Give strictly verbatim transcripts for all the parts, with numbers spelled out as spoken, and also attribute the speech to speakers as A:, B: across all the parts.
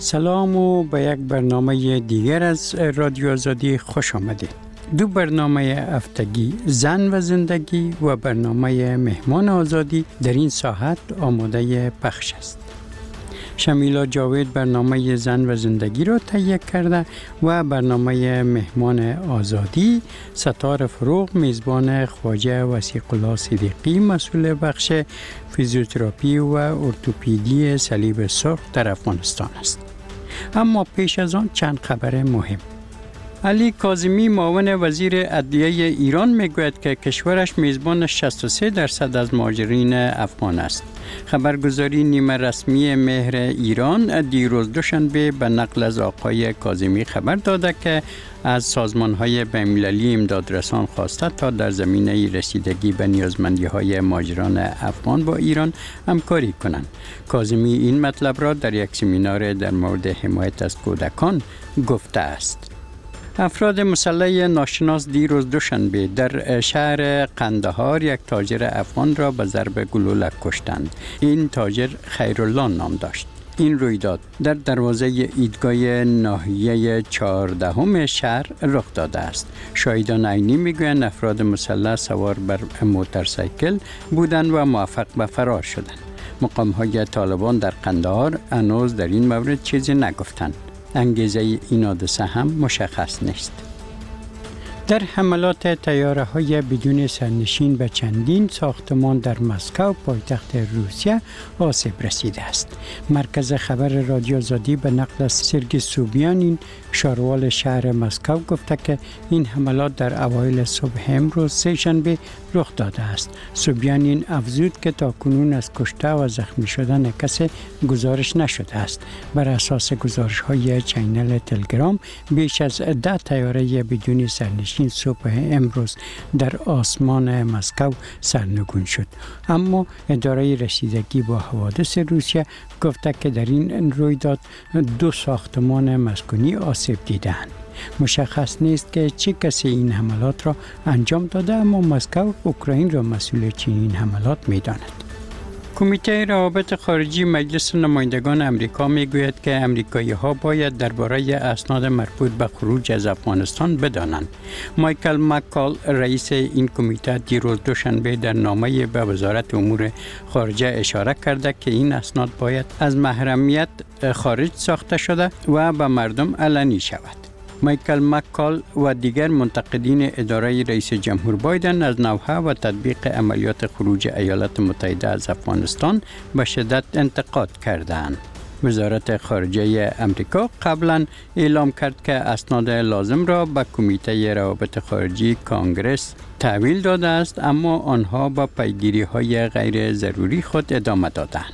A: سلام و به یک برنامه دیگر از رادیو آزادی خوش آمدید. دو برنامه هفتگی زن و زندگی و برنامه مهمان آزادی در این ساعت آماده پخش است. شمیلا جاوید برنامه زن و زندگی را تهیه کرده و برنامه مهمان آزادی ستار فروغ میزبان خواجه وثیق الله صدیقی مسئول بخش فیزیوتراپی و ارتوپدی صلیب سرخ در افغانستان است. اما پیش از آن چند خبر مهم. علی کاظمی معاون وزیر عدلیه ایران میگوید که کشورش میزبان شصت و سه درصد از مهاجرین افغان است. خبرگزاری نیمه رسمی مهر ایران دیروز دوشنبه به نقل از آقای کاظمی خبر داده که از سازمان‌های بین‌المللی امدادرسان خواسته تا در زمینه رسیدگی به نیازمندی‌های مهاجران افغان با ایران همکاری کنند. کاظمی این مطلب را در یک سمینار در مورد حمایت از کودکان گفته است. افراد مسلح ناشناس دیروز دوشنبه در شهر قندهار یک تاجر افغان را به ضرب گلوله کشتند. این تاجر خیرالله نام داشت. این رویداد در دروازه ایدگاه ناحیه چهاردهم شهر رخ داده است. شاهدان عینی میگویند افراد مسلح سوار بر موتورسیکل بودند و موفق به فرار شدند. مقام‌های طالبان در قندهار هنوز در این مورد چیزی نگفتند. انگیزه این حادثه هم مشخص نیست. در حملات طیاره‌های بدون سرنشین به چندین ساختمان در مسکو پایتخت روسیه آسیب رسیده است. مرکز خبر رادیو آزادی به نقل از سرگی سوبیانین شاروال شهر مسکو گفته که این حملات در اوایل صبح امروز سه شنبه رخ داده است. سوبیانین افزود که تاکنون از کشته و زخمی شدن کسی گزارش نشده است. بر اساس گزارش‌های چینل تلگرام بیش از ده طیاره بدون سرنشین این صبح امروز در آسمان مسکو سرنگون شد. اما اداره رسیدگی با حوادث روسیه گفته که در این رویداد دو ساختمان مسکونی آسیب دیدند. مشخص نیست که چه کسی این حملات را انجام داده، اما مسکو اوکراین را مسئول چنین حملات می‌داند. کمیته روابط خارجی مجلس نمایندگان امریکا میگوید که امریکایی‌ها باید درباره اسناد مربوط به خروج از افغانستان بدانند. مایکل مکال رئیس این کمیته دیروز دوشنبه در نامه‌ای به وزارت امور خارجه اشاره کرده که این اسناد باید از محرمیت خارج ساخته شده و به مردم علنی شود. مایکل مکال و دیگر منتقدین اداره رئیس جمهور بایدن از نوحه و تطبیق عملیات خروج ایالات متحده از افغانستان به شدت انتقاد کردند. وزارت خارجه امریکا قبلا اعلام کرد که اسناد لازم را به کمیته روابط خارجی کانگرس تحویل داده است، اما آنها با پیگیری‌های غیر ضروری خود ادامه دادند.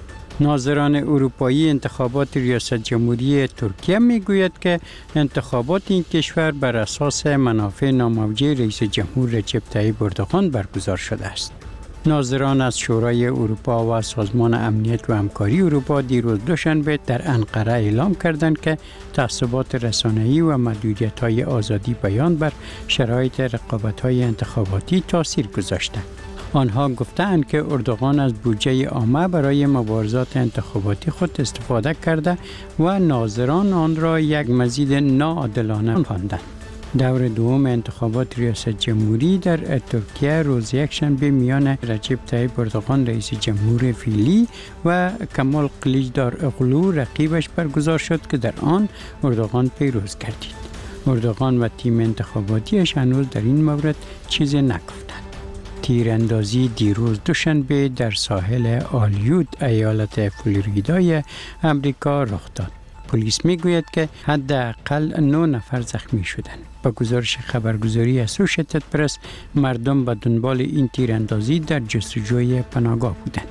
A: ناظران اروپایی انتخابات ریاست جمهوری ترکیه میگوید که انتخابات این کشور بر اساس منافع ناموجه رئیس جمهور رجب طیب اردوغان برگزار شده است. ناظران از شورای اروپا و سازمان امنیت و همکاری اروپا دیروز دوشنبه در انقره اعلام کردند که تعصبات رسانه‌ای و محدودیت‌های آزادی بیان بر شرایط رقابت‌های انتخاباتی تاثیر گذاشتند. آنها گفتند که اردوغان از بودجه عامه برای مبارزات انتخاباتی خود استفاده کرده و ناظران آن را یک مزید ناعادلانه خواندند. دور دوم انتخابات ریاست جمهوری در ترکیه روز یکشنبه میان رجب طیب اردوغان رئیس جمهور فعلی و کمال کلیچداروغلو رقیبش برگزار شد که در آن اردوغان پیروز گردید. اردوغان و تیم انتخاباتیش هنوز در این مورد چیزی نگفتند. تیراندازی دیروز دوشنبه در ساحل آلیود ایالت فلوریدای امریکا رخ داد. پلیس میگوید که حداقل نه نفر زخمی شدند. با گزارش خبرگزاری اسوشیتد پرس، مردم به دنبال این تیراندازی در جستجوی پناهگاه بودند.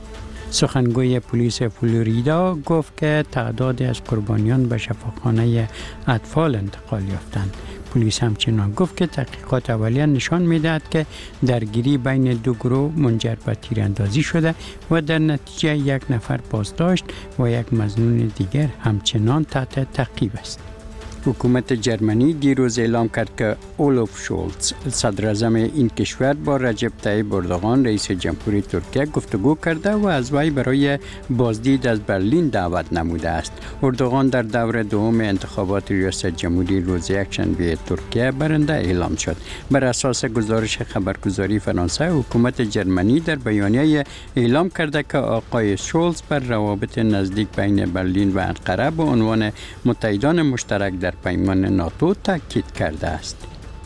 A: سخنگوی پلیس فلوریدا گفت که تعدادی از قربانیان به شفاخانه اطفال انتقال یافتند. پلیس همچنان گفت که تحقیقات اولیه نشان می‌دهد که درگیری بین دو گروه منجر به تیراندازی شده و در نتیجه یک نفر بازداشت و یک مظنون دیگر همچنان تحت تعقیب است. حکومت جرمنی دیروز اعلام کرد که اولوف شولز صدر اعظم این کشور با رجب طیب اردوغان رئیس جمهوری ترکیه گفتگو کرده و از وی برای بازدید از برلین دعوت نموده است. اردوغان در دور دوم انتخابات ریاست جمهوری روز یکشنبه ترکیه برنده اعلام شد. بر اساس گزارش خبرگزاری فرانسه، حکومت جرمنی در بیانیه اعلام کرده که آقای شولز بر روابط نزدیک بین برلین و انقره به عنوان متحدان مشترک در پیمان ناتو تاکید کرده است.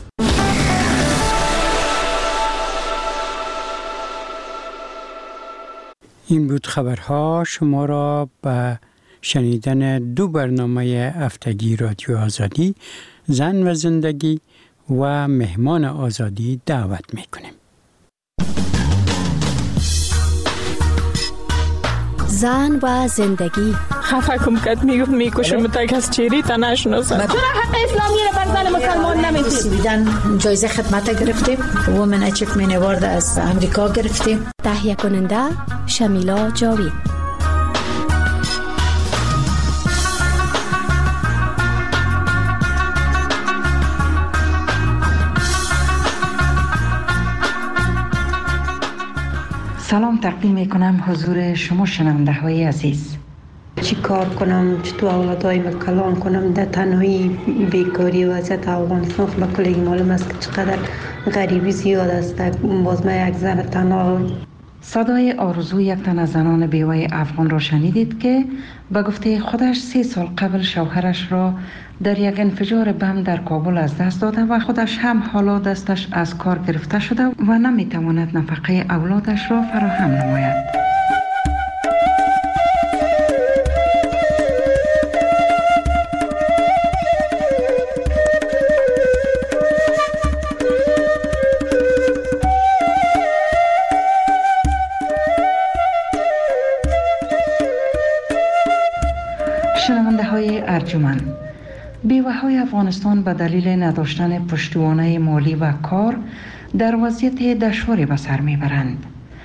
A: این بود خبرها. شما را به شنیدن دو برنامه هفتگی رادیو آزادی، زن و زندگی و مهمان آزادی دعوت میکنیم.
B: زن و زندگی.
C: خفه کم کد میگفت میکشم تا کس چیری تا نشناسم.
D: چرا حق اسلامی رو بر زن مسلمان نمیدید؟
E: سویدن جایزه خدمت گرفتیم، وومن اچیومنت اوارد از امریکا گرفتیم.
B: تهیه کننده شمیلا جاوید.
F: سلام تقدیم میکنم حضور شما شنونده های عزیز.
G: چی کار کنم، چطور اولادایم کلان کنم، در تنهایی بیکاری و وضعیت افغانستان خب کلی معلوم است که چقدر غریبی زیاد است. باز من یک زن تنها.
F: صدای آرزو یک تن از زنان بیوه افغان را شنیدید که به گفته خودش سه سال قبل شوهرش را در یک انفجار بم در کابل از دست داده و خودش هم حالا دستش از کار گرفته شده و نمیتواند نفقه اولادش را فراهم نماید. شنونده های ارجمند، بیوه های افغانستان به دلیل نداشتن پشتوانه مالی و کار در وضعیت دشواری به سر میبرند.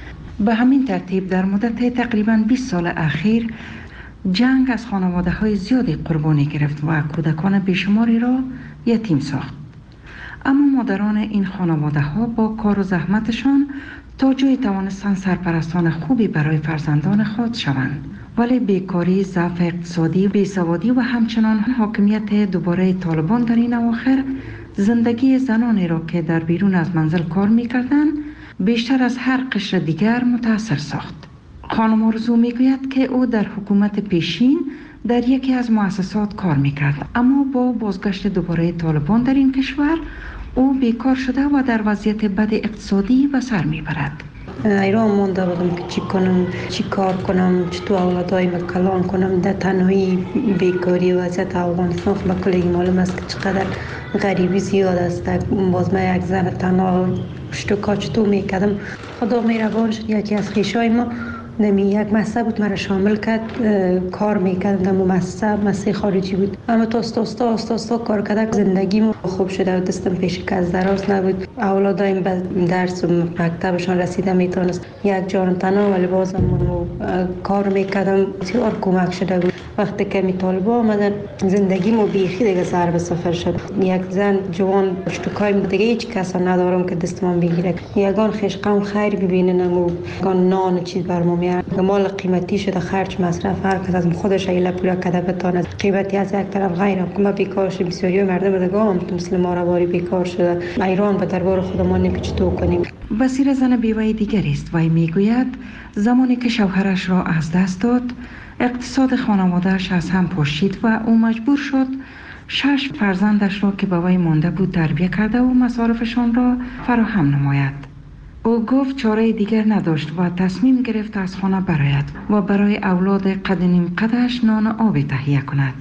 F: به همین ترتیب در مدت تقریباً بیست سال اخیر جنگ از خانواده های زیادی قربانی گرفت و کودکان بیشماری را یتیم ساخت. اما مادران این خانواده ها با کار و زحمتشان تا جایی توانستند سرپرستان خوبی برای فرزندان خود شوند. ولی بیکاری، ضعف اقتصادی، بیسوادی و همچنان حاکمیت دوباره طالبان در این اواخر زندگی زنانی را که در بیرون از منزل کار می‌کردند بیشتر از هر قشر دیگر متاثر ساخت. خانم آرزو میگوید که او در حکومت پیشین در یکی از مؤسسات کار می‌کرد، اما با بازگشت دوباره طالبان در این کشور او بیکار شده و در وضعیت بد اقتصادی به سر میبرد.
G: ایران مونده بودم که چی کنم، چی کار کنم، چطور اولادایم کلان کنم. در تنهایی بیکاری و وضعیت افغانستان خب کلی معلوم است که چقدر غریبی زیاد است. باز من یک زن تنها پشت و کاچتو میکردم. خدا مهربان شد، یکی از خویشای ما نمی یک مؤسسه بود مرا شامل کرد، کار میکردم در مؤسسه مؤسسه خارجی بود، اما تا استا استا استا استا کار کردم. زندگیم خوب شده و دستم پیش کس دراز نبود. اولادایم به درس و مکتبشان رسیده میتونست. یک جان تنها ولی بازم من کار میکردم، بسیار کمک شده بود. وقتی که می طالبا آمدن زندگیمو بیخی دیگه سر به سفر شد. یک زن جوان پشتکایم دیگه هیچ کس ندارم که دستم بگیره. یگان خشقم خیر ببیننم و یگان نان چیز برام میاره. مال قیمتی شده، خرج مصرف هر کس از خودش ایله پولا کده بتونه. قیمتی از یک طرف غیرم که ما بیکار شیم، بسیاری مردم دیگه هم مثل ما رواری بیکار شده. ایران به دربار خودمان نمیشه تو کنیم.
F: بصیر زن بیوه دیگری است و میگوید زمانی که شوهرش را از دست داد اقتصاد خانواده‌اش از هم پاشید و او مجبور شد شش فرزندش را که به وی مانده بود تربیت کرده و مصارفشان را فراهم نماید. او گفت چاره دیگر نداشت و تصمیم گرفت از خانه برآید و برای اولاد قد نیم قدش نان و آبی تهیه کند.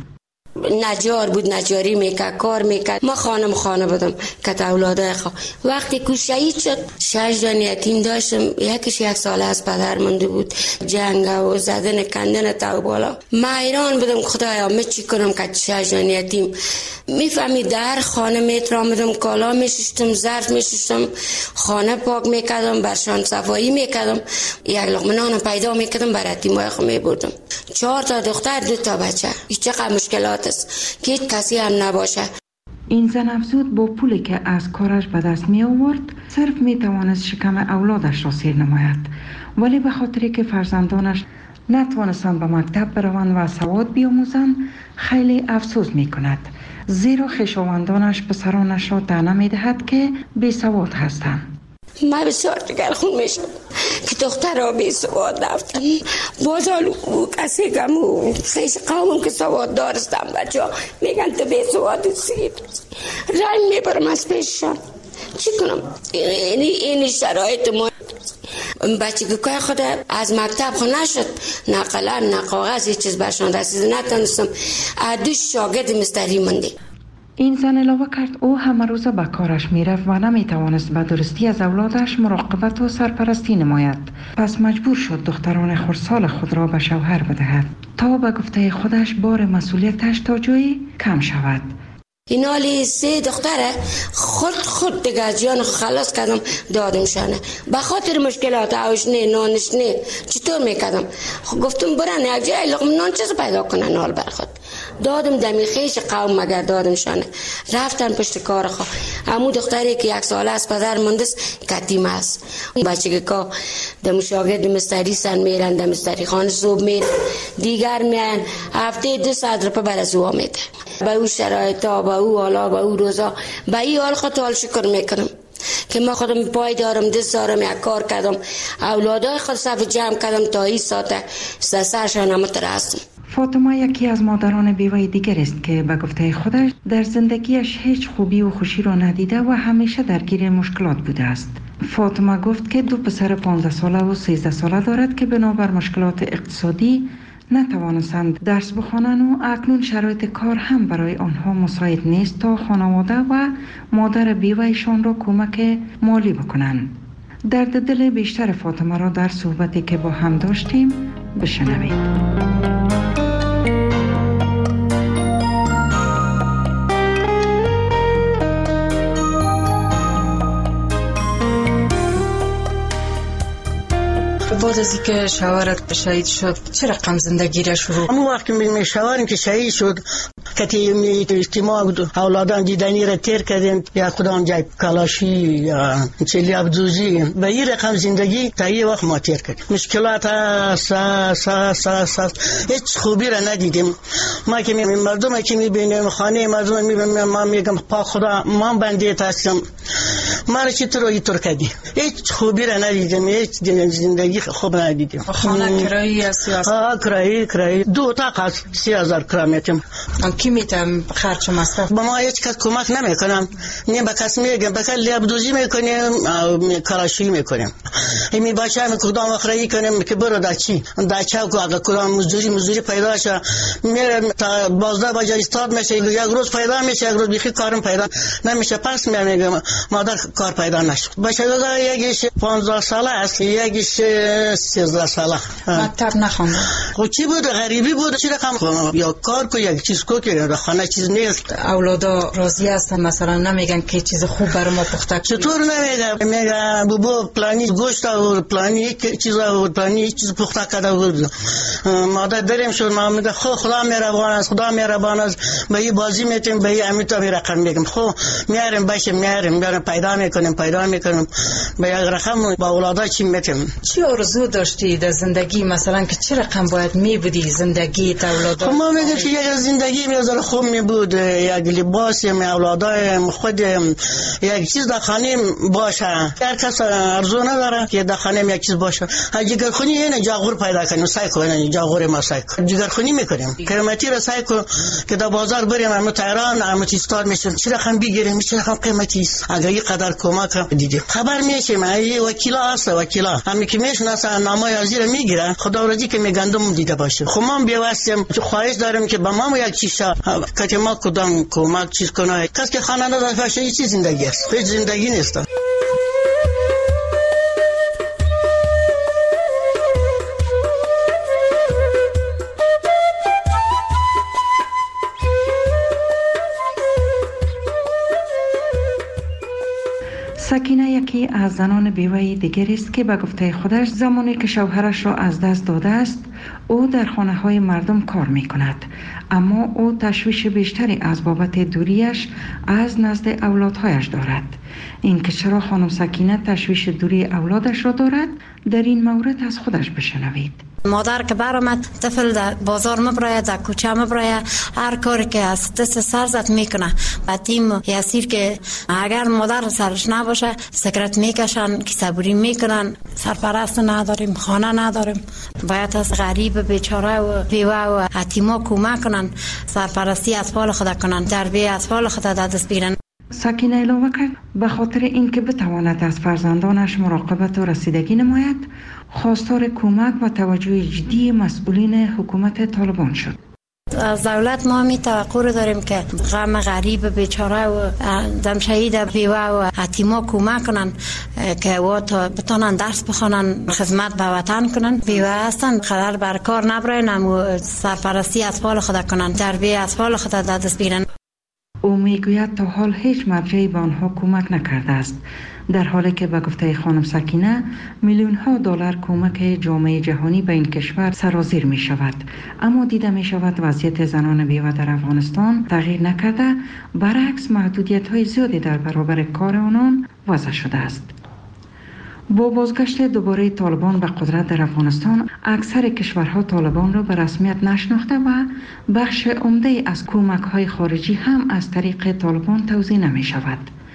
H: نجار بود، نجاری میکرد، کار میکرد. ما خانم خانه بودم که اولاده خوا وقتی که شهید شد شش جان یتیم داشتم. یکیش یک ساله از پدر مونده بود. جنگ و زدن کندن تا بالا. ما ایران بودم خدایا می چی کنم که شش جان یتیم. میفهمی در خانه میترامدم، کالا میشستم، ظرف میشستم، خانه پاک میکردم، برشان صفایی میکردم، یک لقمه نان پیدا میکردم برای یتیمای خود میبردم. چهار تا دختر دو تا بچه. چقدر مشکلات مسئولیت است که هیچ کسی هم نباشه.
F: این زن افزود با پولی که از کارش به دست می آورد صرف می توانست شکم اولادش را سیر نماید، ولی به خاطری که فرزندانش نتوانستند به مکتب بروند و سواد بیاموزند خیلی افسوس می کند، زیرا خویشاوندانش پسرانش را طعنه می دهد که بی سواد هستند.
H: من بسیار دگرخون میشم که دخترها بی سواد رفتن. باز حال کسی کم و خیش قومم که سواد دارستم بچه ها میگن تو بی سواد سید رنگ میبرم از پیششان. چی کنم؟ اینی اینی شرایط ما. بچه که خود از مکتب خود نشد، نه قلم نه کاغذ هیچ چیز برشان رسید، نتونستم. دو شاگرد مستری مونده.
F: این زن علاوه کرد او همه روزه به کارش می رفت و نمی توانست به درستی از اولادش مراقبت و سرپرستی نماید. پس مجبور شد دختران خردسال خود را به شوهر بدهد تا به گفته خودش بار مسئولیتش تا جایی کم شود.
H: این حالی سه دختره خود خود دیگه از جان خلاص کردم دادم شانه به خاطر مشکلات اوش نه نانش نه چطور میکردم. گفتم برن یک جای لقم نان چیز پیدا کنن حال بر خود دادم دمی خیش قوم مگر دادم شانه رفتن پشت کار خوا. همون دختری که یک ساله از پدر مندست کتیم است. بچه که که دم شاگرد مستری سن میرن دم مستری خانه صبح میرن دیگر میان هفته دو ساعت رو بر از او میده. با او شرایط ها با او حالا با او روزا با این حال خود حال شکر میکنم که ما خودم پای دارم دست دارم یک کار کردم اولادای خود صف جمع کردم تا این ساعت سرشان هم ترستم.
F: فاطمه یکی از مادران بیوه دیگر است که به گفته خودش در زندگیش هیچ خوبی و خوشی را ندیده و همیشه درگیر مشکلات بوده است. فاطمه گفت که دو پسر پانزده ساله و سیزده ساله دارد که بنابر مشکلات اقتصادی نتوانستند درس بخوانند و اکنون شرایط کار هم برای آنها مساعد نیست تا خانواده و مادر بیوهشان را کمک مالی بکنند. درد دل بیشتر فاطمه را در صحبتی که با هم داشتیم بشنوید.
I: بعد از اینکه شوهرت شهید شد چه رقم زندگی را شروع؟
J: همون وقت می شوهرم که شهید شد کتی می اجتماع بود اولادان دیدنی را تیر کردیم یا کدام جای کلاشی یا چلی ابدوزی به این رقم زندگی تا یه وقت ما تیر کردیم. مشکلات سا سا سا سا هیچ خوبی را ندیدیم. ما که می مردم که می بینیم خانه مردم می بینیم ما میگم پا خدا ما بنده هستم ما را چطور اینطور کردی هیچ خوبی را ندیدیم هیچ زندگی خوب ندیدیم.
I: خانه کرایی است یا
J: آه کرایی کرایی دو اتاق است سی هزار کرایه میتیم.
I: کی میتم خرج و مصرف؟
J: با ما هیچ کس کمک نمیکنم. نه به کس میگم به کلی ابدوزی میکنیم کلاشی میکنیم. می بچه هم کدام اخرایی کنیم که برو در چی در چه اگه کدام مزدوری مزدوری پیدا شه میرم تا بازده بجه استاد میشه یک روز پیدا میشه یک روز بیخی کارم پیدا نمیشه پس میگم مادر کار پیدا نشد. بچه دادا یکیش پانزده ساله است یکیش سیزده ساله.
I: مکتب نخوانده.
J: خب چی بود غریبی بود چی رقم یا کار کو یک چیز کو که خانه چیز نیست.
I: اولادا راضی هستن مثلا نمیگن که چیز خوب برای ما پخته
J: چطور نمیگن میگن بابا پلانی گوشت و پلانی چیزا و پلانی چیز پخته کرده بود. مادر دریم شد ما میگه خو خدا مهربان است خدا مهربان است به این بازی میتیم به این امیتا می رقم میگم خو میاریم باشه میاریم میاریم پیدا میکنیم پیدا میکنیم به یک رقم با اولادا چی میتیم.
I: چی آرزو داشتی در زندگی مثلا که چه رقم باید میبودی زندگی تا اولادا؟
J: خب ما میگم که یک زندگی میذاره خوب میبود یک لباس می اولادای خود یک چیز در خانه باشه. هر کس ارزو نداره که در خانه یک چیز باشه. جگرخونی اینه جاغور پیدا کنیم سعی کنیم جاغور ما سعی کنیم جگرخونی میکنیم قیمتی را سعی کنیم که در بازار بریم اما تهران اما استاد میشیم چه رقم بگیریم چه رقم قیمتی است اگر این قدر کمک دیدیم خبر میشیم ای وکیلا هست وکیلا همین که میشناسن نامه ازیر میگیرن خدا ورزی که میگندم دیده باشه. خب ما بیواستیم خواهش داریم که با ما یک چیز که ما کدام کمک چیز کنه کس که خانه نداره فاشه چیز زندگی است هیچ زندگی نیست.
F: سکینه یکی از زنان بیوه دیگری است که به گفته خودش زمانی که شوهرش را از دست داده است او در خانه های مردم کار می کند، اما او تشویش بیشتری از بابت دوریش از نزد اولادهایش دارد. این که چرا خانم سکینه تشویش دوری اولادش را دارد، در این مورد از خودش بشنوید.
K: مادر که برآمد طفل در بازار مبراید، در کوچه مبراید، هر کاری که از دست سر زد میکنه. و تیم یاسیر که اگر مادر سرش نباشه سکرت میکشن، کیسه‌بری میکنن. سرپرست نداریم، خانه نداریم، باید از غریب بیچاره و بیوه و یتیما کمک کنن، سرپرستی اطفال خود کنن، تربیت اطفال خود در دست بگیرن.
F: سکینه علاوه کرد به خاطر اینکه بتواند از فرزندانش مراقبت و رسیدگی نماید، خواستار کمک و توجه جدی مسئولین حکومت طالبان شد.
K: از دولت ما می توقع داریم که غم غریب بیچاره و دم شهید بیوه و یتیما کمک کنن که و تا بتونن درس بخونن، خدمت به وطن کنن. بیوه هستن قرار بر کار نبراین، اما سرپرستی اطفال خود کنن، تربیت اطفال خود در دست بگیرن.
F: او میگوید تا حال هیچ مرجعی به آنها کمک نکرده است، در حالی که به گفته خانم سکینه میلیون ها دلار کمک جامعه جهانی به این کشور سرازیر می شود، اما دیده می شود وضعیت زنان بیوه در افغانستان تغییر نکرده، برعکس محدودیت های زیادی در برابر کار آنان وضع شده است. با بازگشت دوباره طالبان به قدرت در افغانستان، اکثر کشورها طالبان را به رسمیت نشناخته و بخش عمده از کمک‌های خارجی هم از طریق طالبان توزیع نمی شود.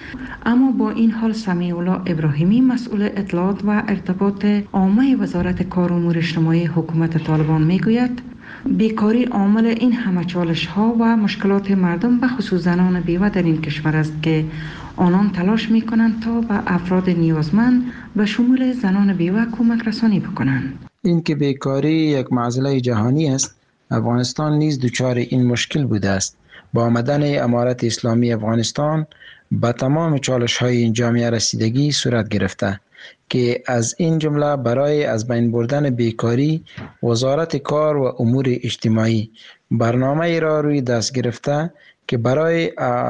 F: اما با این حال سمیع الله ابراهیمی، مسئول اطلاعات و ارتباط عامه وزارت کار و امور اجتماعی حکومت طالبان میگوید بیکاری عامل این همه چالش‌ها و مشکلات مردم به خصوص زنان بیوه در این کشور است که آنان تلاش می‌کنند تا به افراد نیازمند به شمول زنان بیوه کمک رسانی بکنند.
L: این که بیکاری یک معضله جهانی است، افغانستان نیز دچار این مشکل بوده است. با آمدن امارت اسلامی افغانستان به تمام چالش‌های این جامعه رسیدگی صورت گرفته که از این جمله برای از بین بردن بیکاری وزارت کار و امور اجتماعی برنامه را روی دست گرفته که برای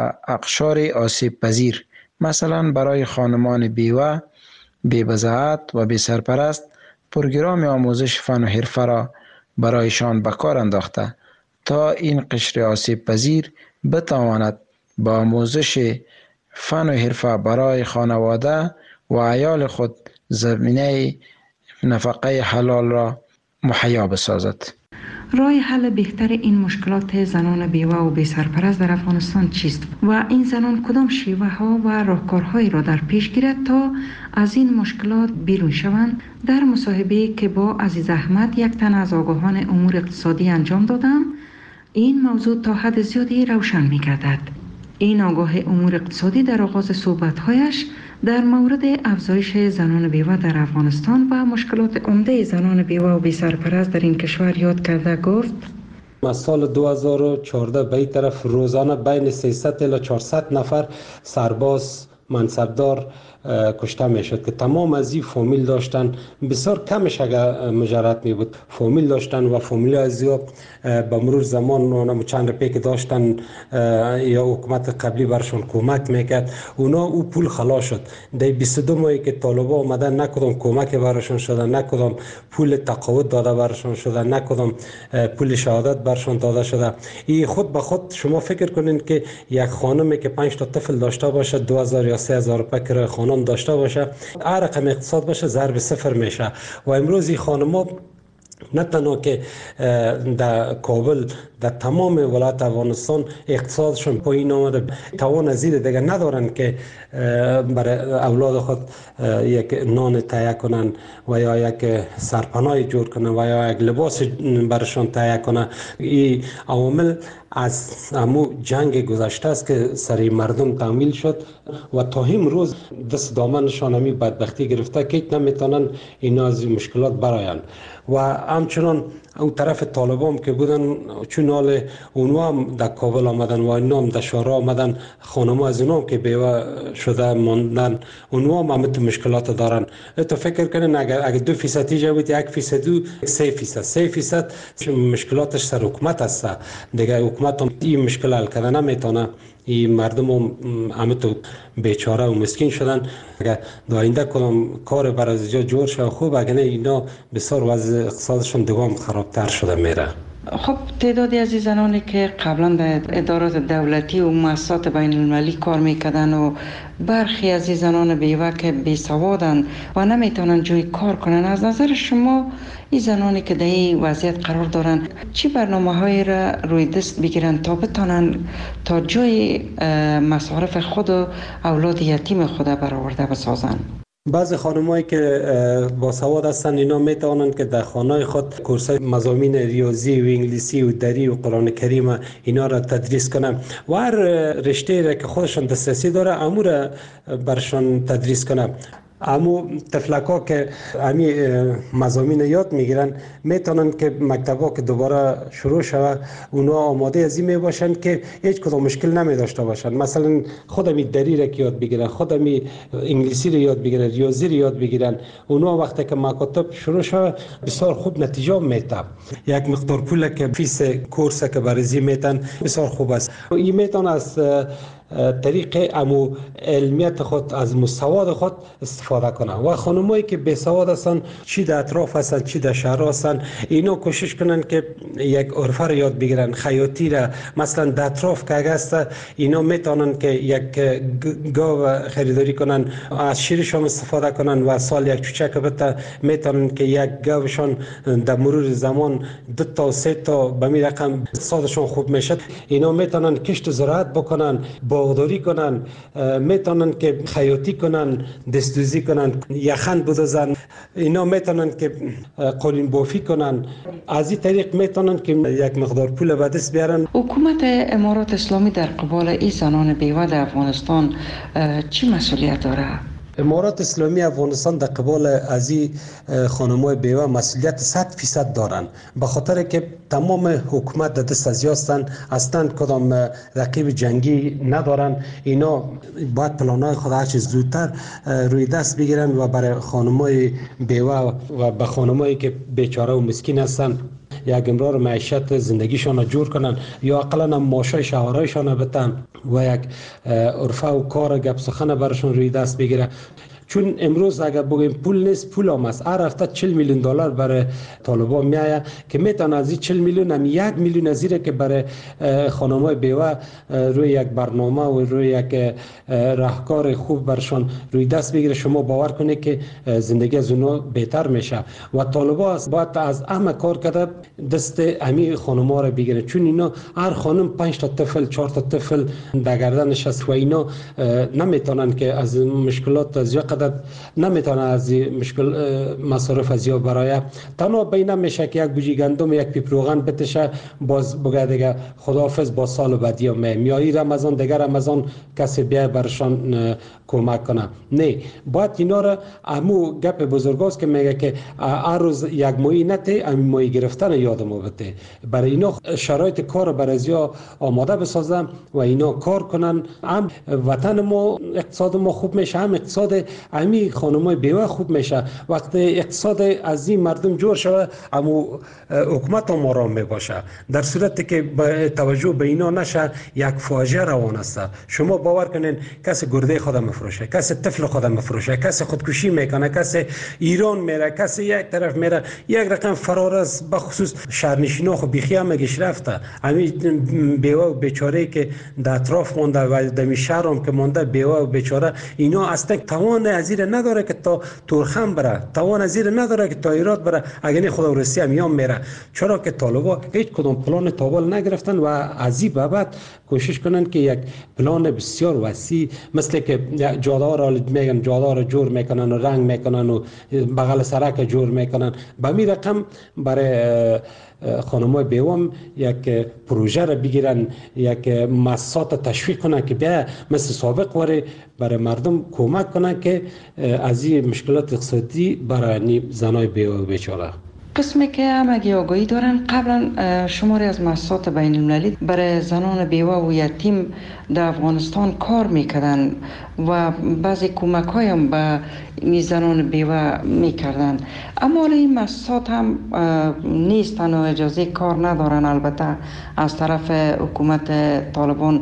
L: اقشار آسیب پذیر، مثلا برای خانمان بیوه، بی‌بضاعت و بی سرپرست، پروگرام آموزش فن و حرفه را برایشان به کار انداخته تا این قشر آسیب پذیر بتواند با آموزش فن و حرفه برای خانواده و عیال خود زمینه نفقه حلال را مهیا بسازد.
F: راه حل بهتر این مشکلات زنان بیوه و بی سرپرست در افغانستان چیست و این زنان کدام شیوه ها و راهکارهایی را در پیش گیرد تا از این مشکلات بیرون شوند؟ در مصاحبه‌ای که با عزیز احمد، یک تن از آگاهان امور اقتصادی انجام دادم، این موضوع تا حد زیادی روشن می گردد. این آگاه امور اقتصادی در آغاز صحبت‌هایش در مورد افزایش زنان بیوه در افغانستان و مشکلات عمده زنان بیوه و بی سرپرست در این کشور یاد کرده گفت:
M: از سال دو هزار و چهارده به این طرف روزانه بین سیصد الی چهارصد نفر سرباز منصبدار کشته می شد که تمام از این فامیل داشتن. بسیار کمش اگر مجرد می بود فامیل داشتن و فامیل از یا به مرور زمان چند رپی که داشتن یا حکومت قبلی برشون کمک میکرد، اونا او پول خلاص شد. در بیست و دو ماهی که طالبا آمدن نکدام کمک برشون شده، نکدام پول تقاعد داده برشون شده، نکدام پول شهادت برشون داده شده. این خود به خود شما فکر کنین که یک خانمی که پنج تا طفل داشته باشه، دو هزار یا سه هزار روپیه کرایه خانه داشته باشه، هر رقم اقتصاد باشه ضرب صفر میشه. و امروز این خانم‌ها نه تنها که در کابل، در تمام ولایت افغانستان اقتصادشون پایین آمده، توان ازید دیگه ندارن که برای اولاد خود یک نان تهیه کنن و یا یک سرپناه جور کنن و یا یک لباس برشان تهیه کنن. این عوامل از همو جنگ گذشته است که سری مردم تحمیل شد و تا امروز دست دامنشان همی بدبختی گرفته که نمیتونن اینا از مشکلات براین. و همچنان او طرف طالبان که بودن، چون حال اونها هم در کابل آمدن و اینا هم در شهرها آمدن، خانم‌ها از اینا هم که بیوه شده ماندن، اونها هم همه مشکلات دارن. تو فکر کنین اگر اگر دو فیصدی جوید یک فیصد و سه فیصد سه فیصد مشکلاتش سر حکومت است. دیگه حکومت هم این مشکل حل کردن نمیتونه. این مردم هم همه تو بیچاره و مسکین شدن. اگر داینده کدام کار برای اینجا جور شد خوب، اگر نه اینا بسیار وضع اقتصادشون دوام خرابتر شده میره.
F: خب تعدادی از زنانی که قبلا در ادارات دولتی و مؤسسات بین المللی کار میکردن و برخی از زنان بیوه که بیسوادن و نمیتونن جای کار کنن، از نظر شما این زنانی که در این وضعیت قرار دارن چی برنامه هایی را روی دست بگیرن تا بتونن تا جای مصارف خود و اولاد یتیم خود برآورده بسازن؟
M: بعضی خانمایی که با سواد هستن اینا میتونن که در خانه خود کورسای مضامین ریاضی و انگلیسی و دری و قرآن کریم اینا را تدریس کنن و هر رشته را که خودشان دسترسی داره امو را برشان تدریس کنن. امو طفلکا که امی مضامین یاد میگیرن میتونن که مکتبا که دوباره شروع شود اونا آماده از این میباشن که هیچ کدام مشکل نمی داشته باشن. مثلا خودمی دری را که یاد بگیرن، خودمی انگلیسی را یاد بگیرن، ریاضی را یاد بگیرن، اونا وقتی که مکاتب شروع شود بسیار خوب نتیجه میده. یک مقدار پول که فیس کورس که برزی میتن بسیار خوب است. این میتونه از طریق امو علمیت خود از مستواد خود استفاده کنن و خانمایی که بی سواد هستن چی در اطراف هستن چی در شهر هستن اینا کوشش کنن که یک عرفه را یاد بگیرن، خیاطی را مثلا در اطراف که هست اینا میتونن که یک گاو خریداری کنن، از شیرشان استفاده کنن و سال یک چوچک بته میتونن که یک گاوشان در مرور زمان دو تا سه تا به می رقم اقتصادشون خوب میشه. اینا میتونن کشت زراعت بکنن، باغداری کنن، میتونن که خیاطی کنن، دستوزی کنن، یخن بدوزن، اینا میتونن که قالین بافی کنن. از این طریق میتونن که یک مقدار پول به دست بیارن.
F: حکومت امارات اسلامی در قبال این زنان بیوه در افغانستان چی مسئولیت داره؟
M: امارات اسلامی افغانستان در قبال از این خانم‌های بیوه مسئولیت صد فیصد دارن، به خاطر که تمام حکومت در دست از یاستن، اصلا کدام رقیب جنگی ندارن. اینا باید پلان‌های خود هر چیز زودتر روی دست بگیرن و برای خانم‌های بیوه و به خانم‌هایی که بیچاره و مسکین هستن یک امرار معیشت زندگیشان را جور کنن یا اقلا ماشای شهرهایشان بتن و یک عرفه و کار گپ سخن برشون روی دست بگیره. چون امروز اگر بگیم پول نیست، پول هم است. هر هفته چهل میلیون دلار برای طالبان میآید که میتونه از این چهل میلیون هم یک میلیون از که برای خانم‌های بیوه روی یک برنامه و روی یک راهکار خوب برشان روی دست بگیره. شما باور کنید که زندگی از اونها بهتر میشه و طالبان باید از همه کار کرده دست امی خانم‌ها را بگیره، چون اینا هر خانم پنج تا طفل چهار تا طفل در گردنش است و اینا نمیتونن که از مشکلات زیاد نمیتونه از مشکل مصارف از یا برای تنها بین میشه که یک بوجی گندم یک پیپ روغن بتشه باز بگه دیگه خداحافظ با سال بعدی می میایی رمضان دیگر رمضان کسی بیا برشان کمک کنه. نه، باید اینا را امو گپ بزرگاست که میگه که هر روز یک ماهی نته ام ماهی گرفتن یادم بته. برای اینا شرایط کار برای زیا آماده بسازم و اینا کار کنن، هم وطن ما اقتصاد ما خوب میشه، هم اقتصاد امی خانمای بیوه خوب میشه. وقتی اقتصاد از این مردم جور شود امو حکومت هم آرام میباشه. در صورتی که با توجه به اینا نشه یک فاجعه روان است. شما باور کنین کسی گرده خود مفروشه، کسی طفل خود مفروشه، کسی خودکشی میکنه، کسی ایران میره، کسی یک طرف میره. یک رقم فرار از بخصوص شهرنشینا خو بیخی هم مگش رفته. امی بیوه و بیچاره که در اطراف مونده و در شهر هم که مونده بیوه و بیچاره، اینا اصلا توان ازیر نداره که تا تورخم بره، توان ازیر نداره که تا ایراد بره. اگر خدا روسی هم میام میره، چرا که طالبا هیچ کدام پلان تابال نگرفتن و از این بابت کوشش کنن که یک پلان بسیار وسیع مثل که جاده را میگن جاده را جور میکنن و رنگ میکنن و بغل سرک جور میکنن، به می رقم برای خانم‌های بیوام یک پروژه را بگیرن، یک مؤسسات تشویق کنن که بیا مثل سابق وره برای مردم کمک کنن که از این مشکلات اقتصادی برای زنای بیوه و بیچاره.
F: قسمی که همگی آگاهی دارن، قبلا شماری از مؤسسات بین المللی برای زنان بیوه و یتیم در افغانستان کار میکردن و بعضی کمک هایم به این زنان بیوه میکردند. اما این مؤسسات هم نیستن و اجازه کار ندارن. البته از طرف حکومت طالبان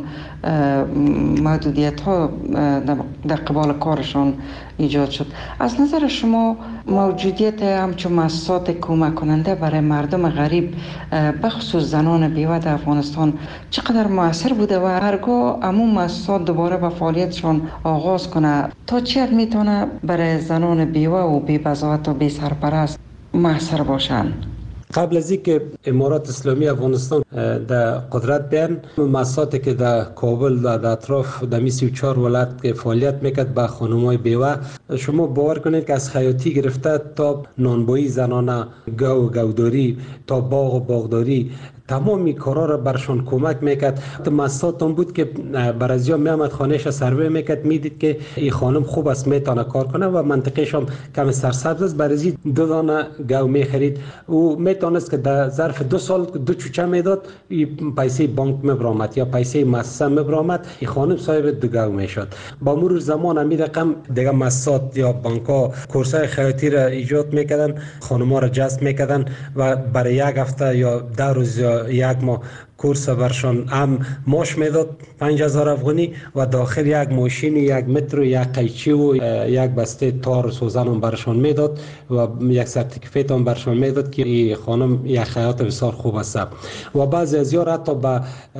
F: محدودیت ها در قبال کارشان ایجاد شد. از نظر شما موجودیت همچون مؤسسات کمک کننده برای مردم غریب بخصوص زنان بیوه در افغانستان چقدر مؤثر بوده و هرگاه همون مؤسسات دوباره به فعالیتشان آغاز کنه تا چه حد میتونه برای زنان بیوه و بی بضاعت و بی سرپرست مؤثر باشن؟
M: قبل از اینکه امارات اسلامی افغانستان در قدرت بیان، مؤسساتی که در کابل در اطراف در سی و چهار ولایت که فعالیت میکرد با خانم‌های بیوه، شما باور کنید که از خیاطی گرفته تا نانبایی زنانه، گو و گوداری تا باغ و باغداری، تمامی کارا را برشان کمک میکرد. مؤسسات هم بود که برازیا میامد خانهش سروی میکرد، میدید که این خانم خوب است میتونه کار کنه و منطقهش هم کم سرسبز است، برازی دو دانه گو میخرید و میتونست که در ظرف دو سال دو چوچه میداد، پیسه بانک میبرامد یا پیسه مؤسسه میبرامد، این خانم صاحب دو گو میشد. با مرور زمان همین رقم دیگه مؤسسات یا بانک ها کورسای خیاطی را ایجاد میکردن، خانم ها را جذب میکردن و برای یک هفته یا ده روز یا یک ماه کورس برشان هم ماش میداد پنج هزار افغانی و داخل یک ماشین، یک متر و یک قیچی و یک بسته تار سوزن هم برشان میداد و یک سرتیفیکت هم برشان میداد که این خانم یک خیاط بسیار خوب است. و بعضی از یار حتی به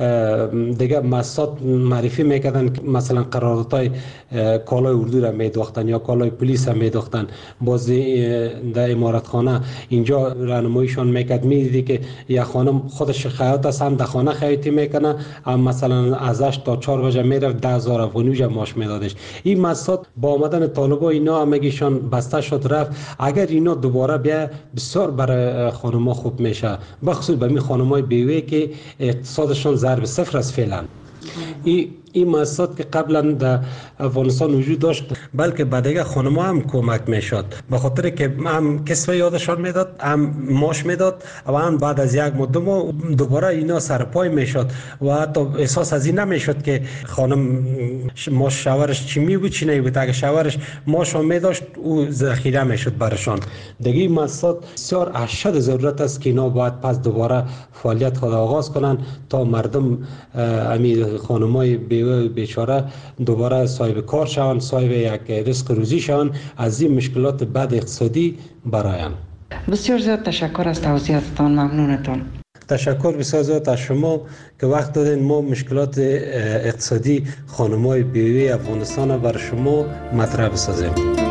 M: دیگه مؤسسات معرفی میکردن که مثلا قراردادهای کالای اردو را میدوختن یا کالای پلیس را میدوختن. باز در امارت خانه اینجا راهنماییشان میکرد، میدیدی که یک خانم خودش خیاط است، هم خانه خیاطی میکنه، هم مثلا ازش تا چهار بجه میرفت ده هزار افغانی جا ماش میدادش. این مؤسسات با آمدن طالبا اینا همگیشان بسته شد رفت. اگر اینا دوباره بیا بسیار برای خانم‌ها خوب میشه، بخصوص به می خانم‌های بیوه که اقتصادشان ضرب صفر است فعلا. این این مؤسسات که قبلا در افغانستان وجود داشت بلکه به دیگه خانم‌ها هم کمک میشد، به خاطر که هم کسب یادشان میداد، هم ماش میداد و هم بعد از یک مدت دوباره اینا سرپای میشد و حتی احساس از این نمیشد که خانم ماش شوهرش چی می بود چی نمی بود. اگه شوهرش ماش هم میداشت او ذخیره میشد برشان. دیگه این مؤسسات بسیار اشد ضرورت است که اینا باید پس دوباره فعالیت خود آغاز کنن تا مردم امی خانم‌های بیچاره دوباره صاحب کار شوند، صاحب یک رزق روزی شوند، از این مشکلات بد اقتصادی براین.
F: بسیار زیاد تشکر از توضیحاتتان، ممنونتان.
M: تشکر بسیار زیاد از شما که وقت دادین ما مشکلات اقتصادی خانم‌های بیوه افغانستان بر شما مطرح بسازیم.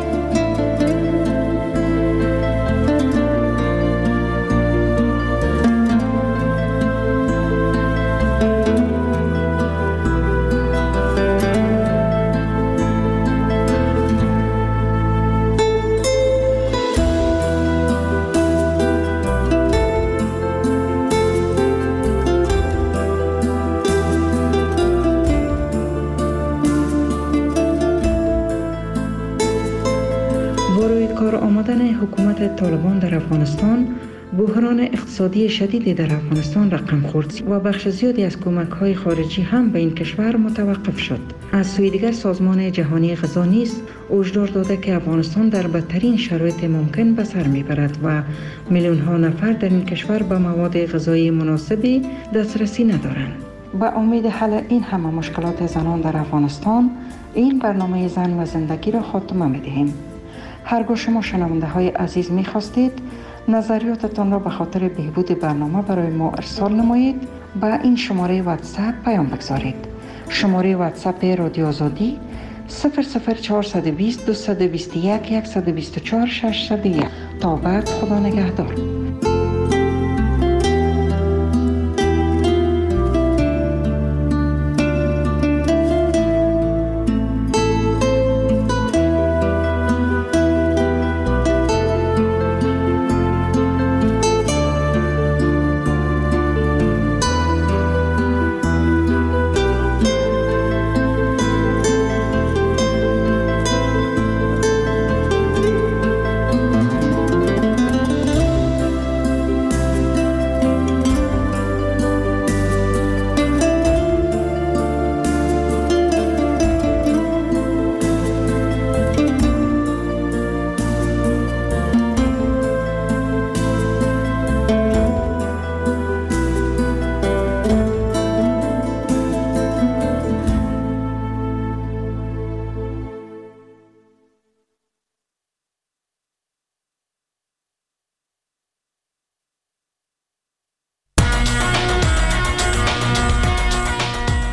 F: حکومت طالبان در افغانستان بحران اقتصادی شدیدی در افغانستان رقم خورد و بخش زیادی از کمک‌های خارجی هم به این کشور متوقف شد. از سوی دیگر سازمان جهانی غذا نیز هشدار داده که افغانستان در بدترین شرایط ممکن به سر میبرد و میلیون‌ها نفر در این کشور به مواد غذایی مناسبی دسترسی ندارند. با امید حل این همه مشکلات زنان در افغانستان، این برنامه زن و زندگی را خاتمه می‌دهیم. هرگاه شما شنونده های عزیز می خواستید نظریاتتان را به خاطر بهبود برنامه برای ما ارسال نمایید، با این شماره واتساپ پیام بگذارید. شماره واتساپ رادیو آزادی صفر صفر چهارصد و بیست دویست و بیست و یک صد و بیست و چهار ششصد و یک. تا بعد، خدا نگهدار.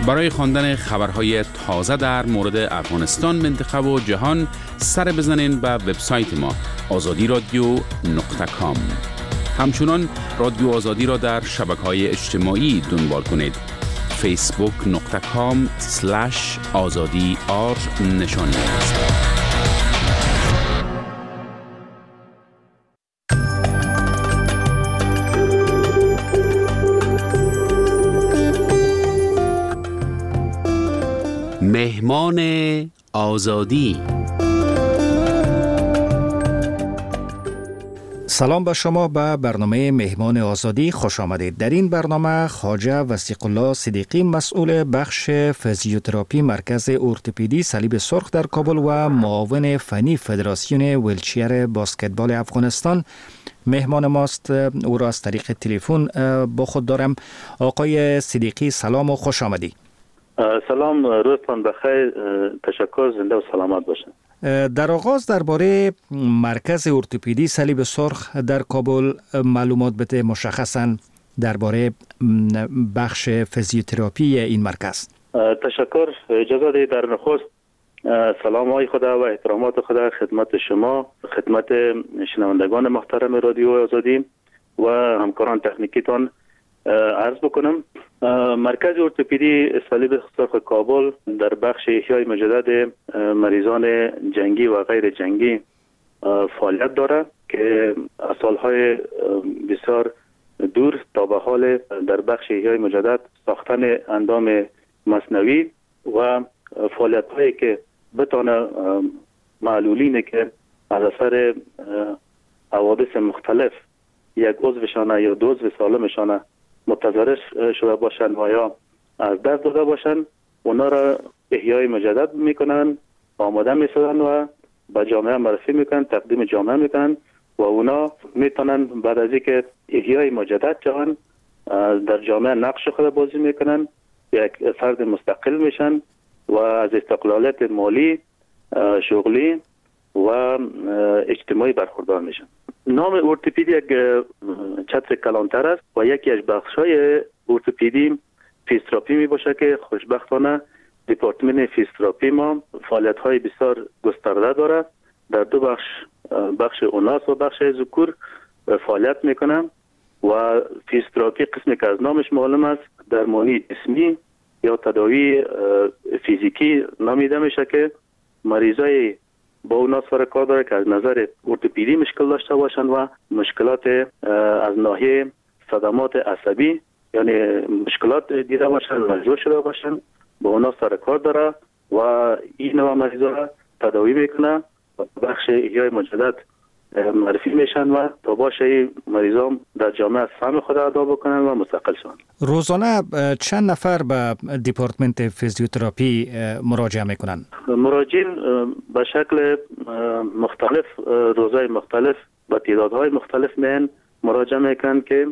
N: برای خواندن خبرهای تازه در مورد افغانستان، منطقه و جهان سر بزنین به وبسایت ما آزادی رادیو نقطه کام. همچنان رادیو آزادی را در شبکه‌های اجتماعی دنبال کنید. فیسبوک نقطه کام سلش آزادی آر نشانی است. مهمان آزادی.
O: سلام به شما به برنامه مهمان آزادی خوش آمدید. در این برنامه خواجه وثیق الله صدیقی مسئول بخش فیزیوتراپی مرکز ارتوپدی صلیب سرخ در کابل و معاون فنی فدراسیون ویلچیر بسکتبال افغانستان مهمان ماست. او را از طریق تلفن با خود دارم. آقای صدیقی سلام و خوش آمدید.
P: سلام، روزتان بخیر، تشکر، زنده و سلامت باشند.
O: در آغاز درباره مرکز ارتوپدی صلیب سرخ در کابل معلومات بده، مشخصاً درباره بخش فیزیوتراپی این مرکز.
P: تشکر. اجازه دهید در نخست سلام های خدا و احترامات خدا خدمت شما، خدمت شنوندگان محترم رادیو آزادی و همکاران تکنیکیتان عرض بکنم. مرکز ارتوپدی صلیب سرخ کابل در بخش احیای مجدد مریضان جنگی و غیر جنگی فعالیت دارد که از سالهای بسیار دور تا به حال در بخش احیای مجدد ساختن اندام مصنوعی و فعالیت هایی که بتانه معلولینه که از اثر حوادث مختلف یک عضوشانه یا دو عضو سالمشانه متضرر شده باشند و یا از دست داده باشند، اونا را احیای مجدد میکنن، آماده میسازن و به جامعه معرفی میکنن، تقدیم جامعه میکنن و اونا میتونن بعد از اینکه احیای مجدد شوند در جامعه نقش خود بازی میکنن، یک فرد مستقل میشن و از استقلالیت مالی، شغلی و اجتماعی برخوردار میشن. نام ارتوپدی یک چتر کلانتر است و یکی از بخش‌های ارتوپدی فیزیوتراپی می باشه که خوشبختانه دپارتمان فیزیوتراپی ما فعالیت‌های بسیار گسترده داره. در دو بخش، بخش اوناس و بخش ذکور فعالیت میکنه و فیزیوتراپی قسمی که از نامش معلوم است درمانی جسمی یا تداوی فیزیکی نامیده میشه که مریضای با اون سر کار داره که از نظر ارتوپدی مشکل داشته باشند و مشکلات از ناحیه صدمات عصبی یعنی مشکلات دیده باشند، مجبور شده باشند، با اون سر کار داره و این نوع مریضا را تداوی میکنه و بخش احیای مجدد معرفی میشن و تا باشه مریضان در جامعه سهم خود ادا بکنن و مستقل شوند.
O: روزانه چند نفر به دپارتمنت فیزیوتراپی مراجعه میکنن؟
P: مراجعین به شکل مختلف، روزهای مختلف و تعدادهای مختلف میان مراجعه میکنن که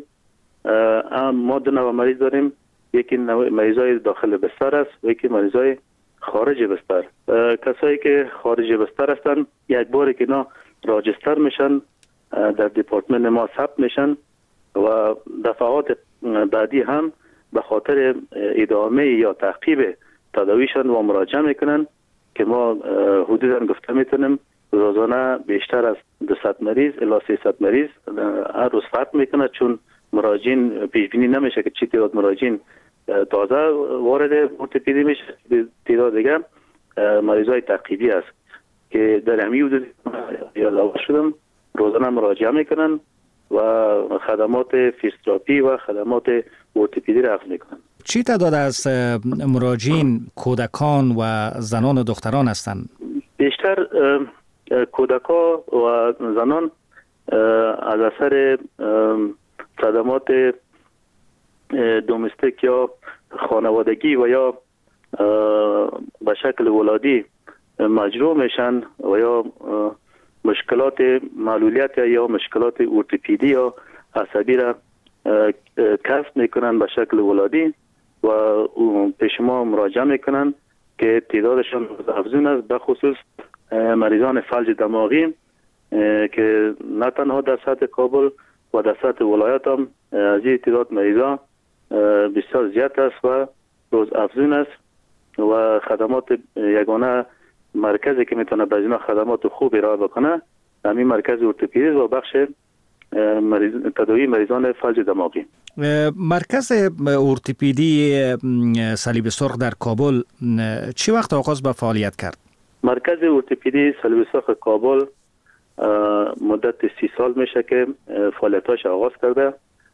P: ما دو نوع مریض داریم. یکی مریضای داخل بستر است و یکی مریضای خارج بستر. کسایی که خارج بستر هستن یک باری که اینا راجستر میشن در دپارتمان ما ثبت میشن و دفعات بعدی هم به خاطر ادامه یا تعقیب تداویشان و مراجعه میکنن که ما حدودا گفته میتونیم روزانه بیشتر از دویست مریض الی سیصد مریض هر روز ثبت میکنه، چون مراجعین پیش بینی نمیشه که چی تعداد مراجعین تازه وارد ارتوپدی میشه، تعداد دیگه مریضای تعقیبی است که در همین حدود علاوه شدم روزانه مراجعه میکنن و خدمات فیزیوتراپی و خدمات ارتوپدی را اخذ میکنن.
O: چی تعداد از مراجعین کودکان و زنان و دختران هستند؟
P: بیشتر کودکان و زنان از اثر صدمات دومستیک یا خانوادگی و یا به شکل ولادی مجروح میشن و یا مشکلات معلولیت یا مشکلات ارتوپدی یا عصبی را کسب میکنن به شکل ولادی و پیش ما مراجعه میکنن که تعدادشان افزون است، به خصوص مریضان فلج دماغی که نه تنها در سطح کابل و در سطح ولایت هم از این تعداد مریضان بسیار زیاد است و روز افزون است و خدمات یگانه مرکزی که میتونه به اینا خدمات خوب ارائه بکنه همین مرکز ارتوپدی و بخش مریض تداوی مریضان فلج دماغی.
O: مرکز ارتوپدی صلیب سرخ در کابل چی وقت آغاز به فعالیت کرد؟ مرکز
P: ارتوپدی صلیب سرخ کابل مدت سی سال میشه که فعالیتاش آغاز کرده.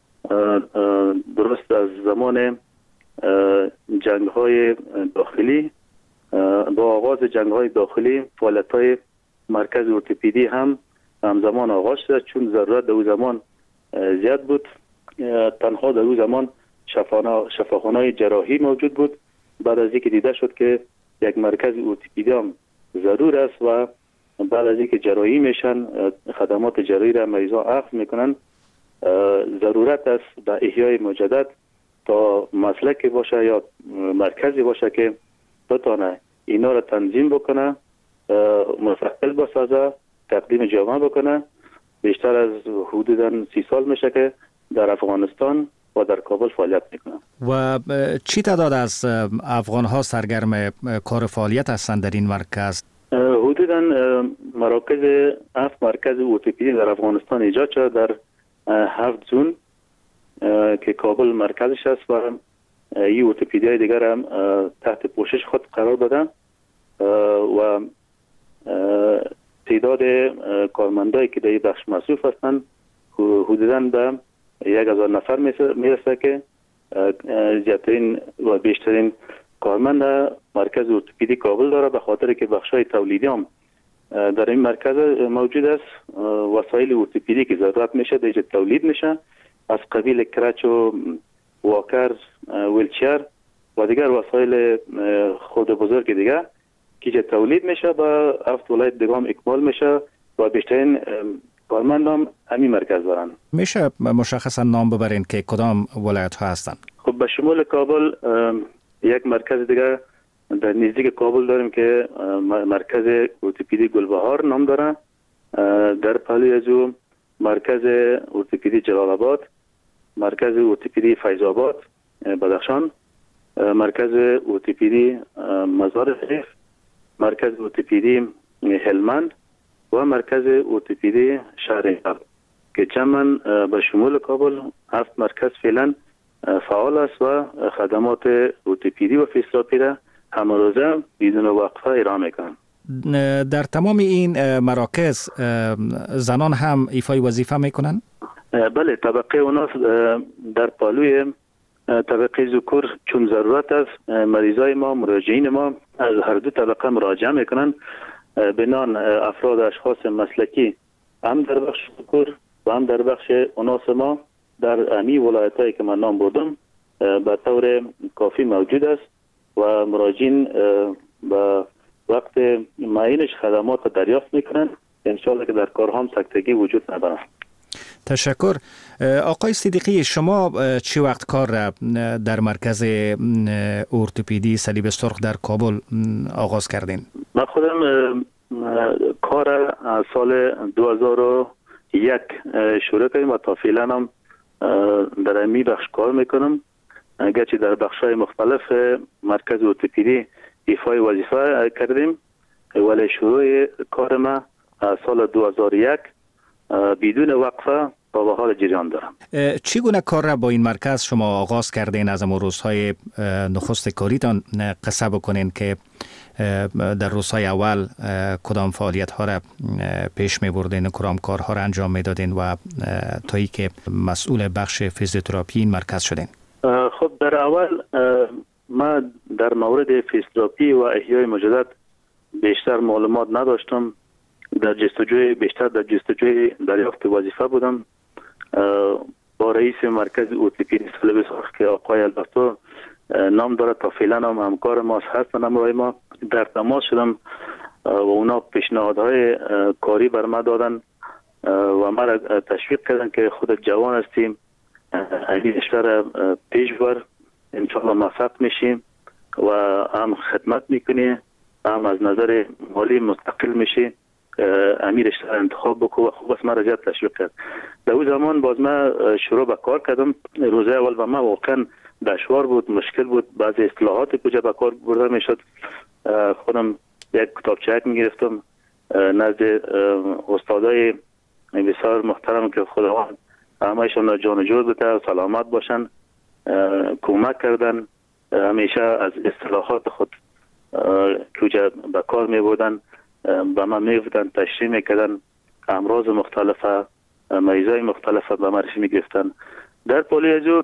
P: درست از زمان جنگ های داخلی، با آغاز جنگ های داخلی فعالیت های مرکز ارتوپدی هم همزمان آغاز شد، چون ضرورت در اون زمان زیاد بود. تنها در اون زمان شفاخانه جراحی موجود بود. بعد از اینکه دیده شد که یک مرکز ارتوپدی هم ضرور است و بعد از اینکه جراحی میشن خدمات جراحی را مریضان اخذ میکنن، ضرورت است به احیای مجدد تا مسلکی باشه یا مرکزی باشه که بتونه اینا را تنظیم بکنه، مستقل بسازه، تقدیم جامعه بکنه. بیشتر از حدوداً سی سال میشه که در افغانستان و در کابل فعالیت میکنه.
O: و چی تعداد از افغان ها سرگرم کار فعالیت هستند در این مرکز؟
P: حدوداً مراکز هفت مرکز ارتوپدی در افغانستان ایجاد شده در هفت زون که کابل مرکزش است و این ارتوپدی های دیگر هم تحت پوشش خود قرار دادن و تعداد کارمندایی که در این بخش مصروف هستند حدوداً به یک هزار نفر میرسه که زیادترین و بیشترین کارمند مرکز ارتوپدی کابل داره، به خاطر که بخشای تولیدی هم در این مرکز موجود است. وسایل ارتوپدی که ضرورت میشه در تولید میشه، از قبیل کرچ و واکر، ویلچر و دیگر وسایل خود بزرگ دیگه که تولید میشه با هفت ولایت دیگه هم اکمال میشه و بیشترین کارمند هم همین مرکز دارن.
O: میشه مشخصا نام ببرین که کدام ولایت ها هستن؟
P: خب به شمول کابل یک مرکز دیگه در نزدیک کابل داریم که مرکز ارتوپدی گلبهار نام داره. در پهلوی از او مرکز ارتوپدی جلال آباد، مرکز ارتوپدی فیض آباد بدخشان، مرکز ارتوپدی مزار شریف، مرکز ارتوپدی هلمند و مرکز ارتوپدی شهرستان که چمن به شمول کابل هفت مرکز فعلا فعال است و خدمات ارتوپدی و فیزیوتراپی را همه روزه بدون وقفه ارائه میکنند.
O: در تمام این مراکز زنان هم ایفای وظیفه میکنند؟
P: بله، طبقه اوناس در پالوی طبقه ذکور چون ضرورت است، مریضای ما، مراجعین ما از هر دو طبقه مراجعه میکنند. بنان افراد اشخاص مسلکی هم در بخش ذکور و هم در بخش اوناس ما در امی ولایتایی که من نام بردم به طور کافی موجود است و مراجعین به وقت معینش خدمات دریافت میکنند. انشاءالله که در کارها هم سکتگی وجود ندارد.
O: تشکر. آقای صدیقی، شما چی وقت کار را در مرکز ارتوپدی صلیب سرخ در کابل آغاز کردین؟
P: من خودم کار از سال دو هزار و یک شروع کردیم و تا فعلا هم در امی بخش کار میکنم. گرچه در بخش‌های مختلف مرکز ارتوپدی ایفای وظیفه کردیم، ولی شروع کار ما از سال دو هزار و یک بدون وقفه تا به حال جریان دارم.
O: چگونه کار را با این مرکز شما آغاز کردین؟ از امروز روزهای نخست کاریتان قصه بکنین که در روزهای اول کدام فعالیت ها را پیش می بردین، کدام کارها را انجام می دادین و تا ای که مسئول بخش فیزیوتراپی این مرکز شدین؟
P: خب در اول ما در مورد فیزیوتراپی و احیای مجدد بیشتر معلومات نداشتم. در جستجوی بیشتر در جستجوی دریافت وظیفه بودم. با رئیس مرکز ارتوپدی صلیب سرخ که آقای البرتو نام داره، تا فعلا هم همکار ما هستن، همراه ما در تماس شدم و اونا پیشنهادهای کاری بر ما دادن و ما را تشویق کردن که خودت جوان هستیم، این اشتر پیش بر، انشاءالله موفق میشیم و هم خدمت میکنی، هم از نظر مالی مستقل میشی، امیر اشتر انتخاب بکو و خوب است. ما را زیاد تشویق کرد. در اون زمان باز ما شروع به کار کردم. روزه اول و ما واقعا دشوار بود، مشکل بود. بعضی اصطلاحات کجا به کار برده میشد. خودم یک کتابچه میگرفتم نزد استادای بسیار محترم که خداوند همهشون جان و جور بده و سلامت باشن، کمک کردن. همیشه از اصطلاحات خود کجا به کار می بودن به من می بودن، تشریح میکردن، امراض مختلفه، مریضای مختلفه به معرفی می گرفتن. در پولیوزو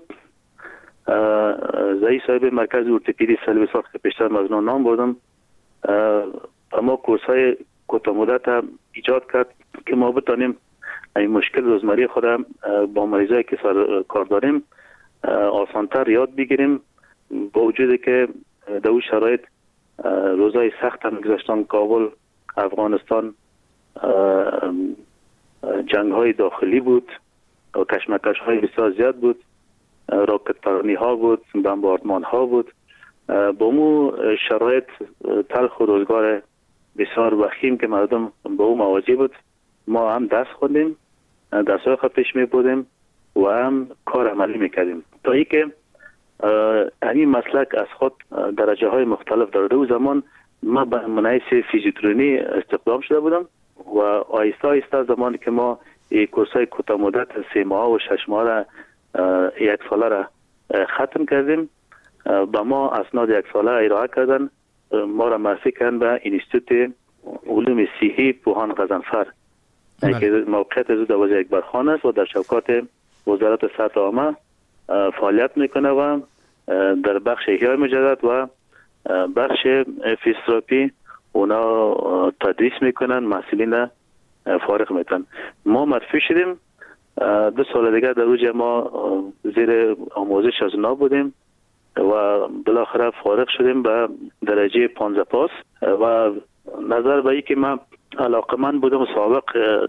P: زایی صاحب مرکز ارتوپدی صلیب سرخ که پیشتر مزنون نام بردم، اما کورس های کوتاه مدت ایجاد کرد که ما بتانیم این مشکل روزمره خود با مریضایی که سر کار داریم آسانتر یاد بگیریم، با وجودی که در اون شرایط روزای سخت هم گذشتن. کابل، افغانستان، جنگ های داخلی بود و کشمکش های بسیار زیاد بود، راکت پرانی ها بود، بمباردمان ها بود. با مو شرایط تلخ و روزگار بسیار وخیم که مردم با او مواجه بود، ما هم دست خوندیم، دست های خود پیش می بودیم و هم کار عملی می کردیم تا ای که همین مسلک از خود درجه های مختلف دارده. و زمان ما به منحیث فیزیوترونی استخدام شده بودم و آیسته آیسته زمانی که ما این کورس های کوتاه مدت سه ماه و شش ماه را یک ساله را ختم کردیم، با ما اسناد یک ساله ارائه کردن، ما را معرفی کردن به انستیتوت علوم صحی پوهان غضنفر که موقعیت از دوازده یک برخان است و در شوکات وزارت صحت عامه فعالیت میکنه و در بخش احیای مجدد و بخش فیزیوتراپی اونا تدریس میکنن، محصلین فارغ میکنن. ما معرفی شدیم، دو سال دیگه در اوج ما زیر آموزش از اونا بودیم و بالاخره فارغ شدیم به درجه پانزده پاس و نظر به ای که من علاقمند بودم سابق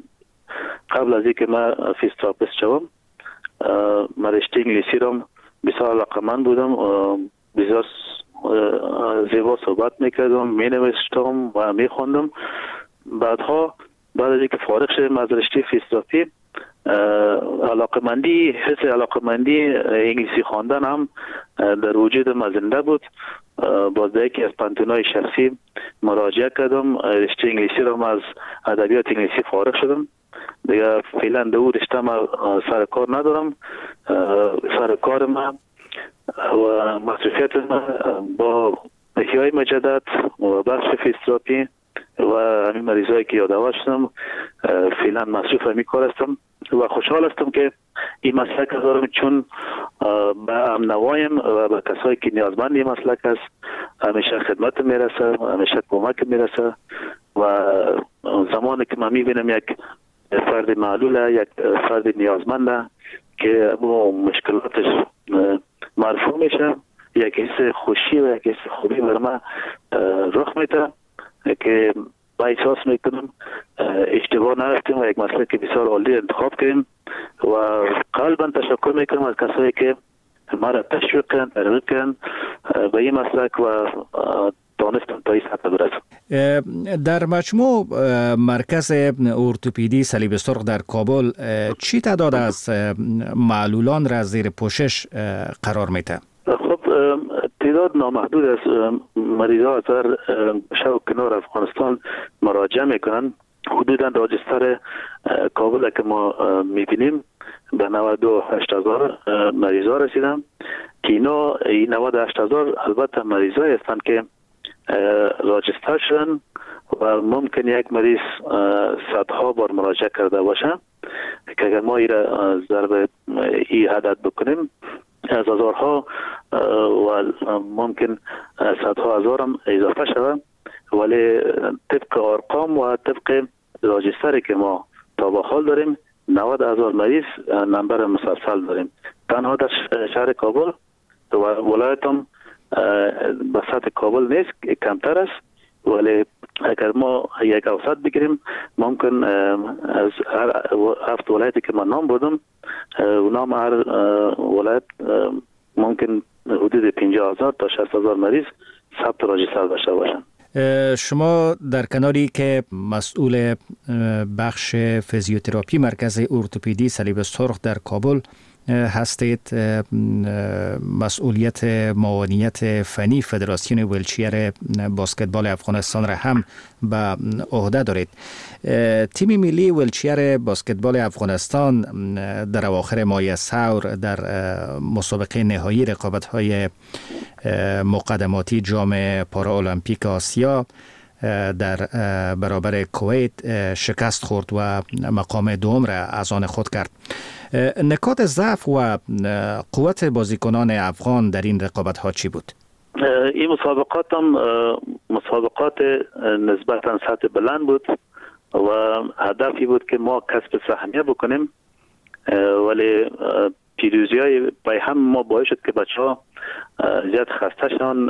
P: قبل از اینکه من فیزیوتراپیست شوم من رشته انگلیسی را بسیار علاقمند بودم، بسیار زیبا صحبت میکردم، می نوشتم و می خوندم. بعدها بعد از اینکه فارغ شدم از رشته فیزیوتراپی علاقمندی حس علاقمندی انگلیسی خواندن هم در وجود ما زنده بود. باز به یکی از پانتونای شخصی مراجعه کردم، رشته انگلیسی را از ادبیات انگلیسی فارغ شدم. دیگه فعلا دو رشته ما سر کار ندارم. سر کار ما و مصروفیت ما با احیای مجدد و بخش فیزیوتراپی و همین مریضایی که یادآور شدم فعلا مصروف همین کار هستم و خوشحال هستم که این مسلک دارم، چون به امنوایم و به کسایی که نیازمند این مسلک است همیشه خدمت میرسه، همیشه کمک میرسه و زمانی که من میبینم یک فرد معلوله، یک فرد نیازمنده که مشکلاتش مرفوع میشه، یک حس خوشی و یک حس خوبی بر من رخ میده که با احساس میکنم اشتباه نرفتیم و یک مسلک بسیار عالی انتخاب کردیم و قلبا تشکر میکنم از کسایی که ما را تشویق کردن، ترغیب کردن به این مسلک و دانستم تا این سطح برسم.
O: در مجموع مرکز ارتوپدی صلیب سرخ در کابل چی تعداد از معلولان را زیر پوشش قرار میده؟
P: خب تعداد نامحدود از مریضا از هر شو کنار افغانستان مراجعه میکنن. حدودا راجستر کابل که ما میبینیم به نود و هشت هزار مریضا رسیدن که اینا این نود و هشت هزار البته مریضایی هستند که راجستر شدن و ممکن یک مریض صدها بار مراجعه کرده باشه که اگر ما این ضرب ای عدد بکنیم از هزارها و ممکن صدها هزار هم اضافه شود، ولی طبق ارقام و طبق راجستری که ما تا به حال داریم نود هزار مریض نمبر مسلسل داریم. تنها در شهر کابل و ولایت هم به سطح کابل نیست، کمتر است، ولی اگر ما یک اوسط بگیریم ممکن از هر هفت ولایتی که من نام بردم اونا هر ولایت ممکن حدود پنجاه هزار تا شصت هزار مریض ثبت راجستر داشته باشند.
O: شما در کناری که مسئول بخش فیزیوتراپی مرکز ارتوپدی صلیب سرخ در کابل هستید، مسئولیت معاونیت فنی فدراسیون ویلچیر بسکتبال افغانستان را هم به عهده دارید. تیم ملی ویلچیر بسکتبال افغانستان در اواخر ماه ثور در مسابقه نهایی رقابت‌های مقدماتی جام پارالمپیک آسیا در برابر کویت شکست خورد و مقام دوم را از آن خود کرد. نکات ضعف و قوت بازیکنان افغان در این رقابت ها چی بود؟
P: این مسابقات هم مسابقات نسبتا سطح بلند بود و هدفی بود که ما کسب سهمیه بکنیم، ولی پیروزی های پای هم ما باعث شد که بچه ها زیاد خسته شدن.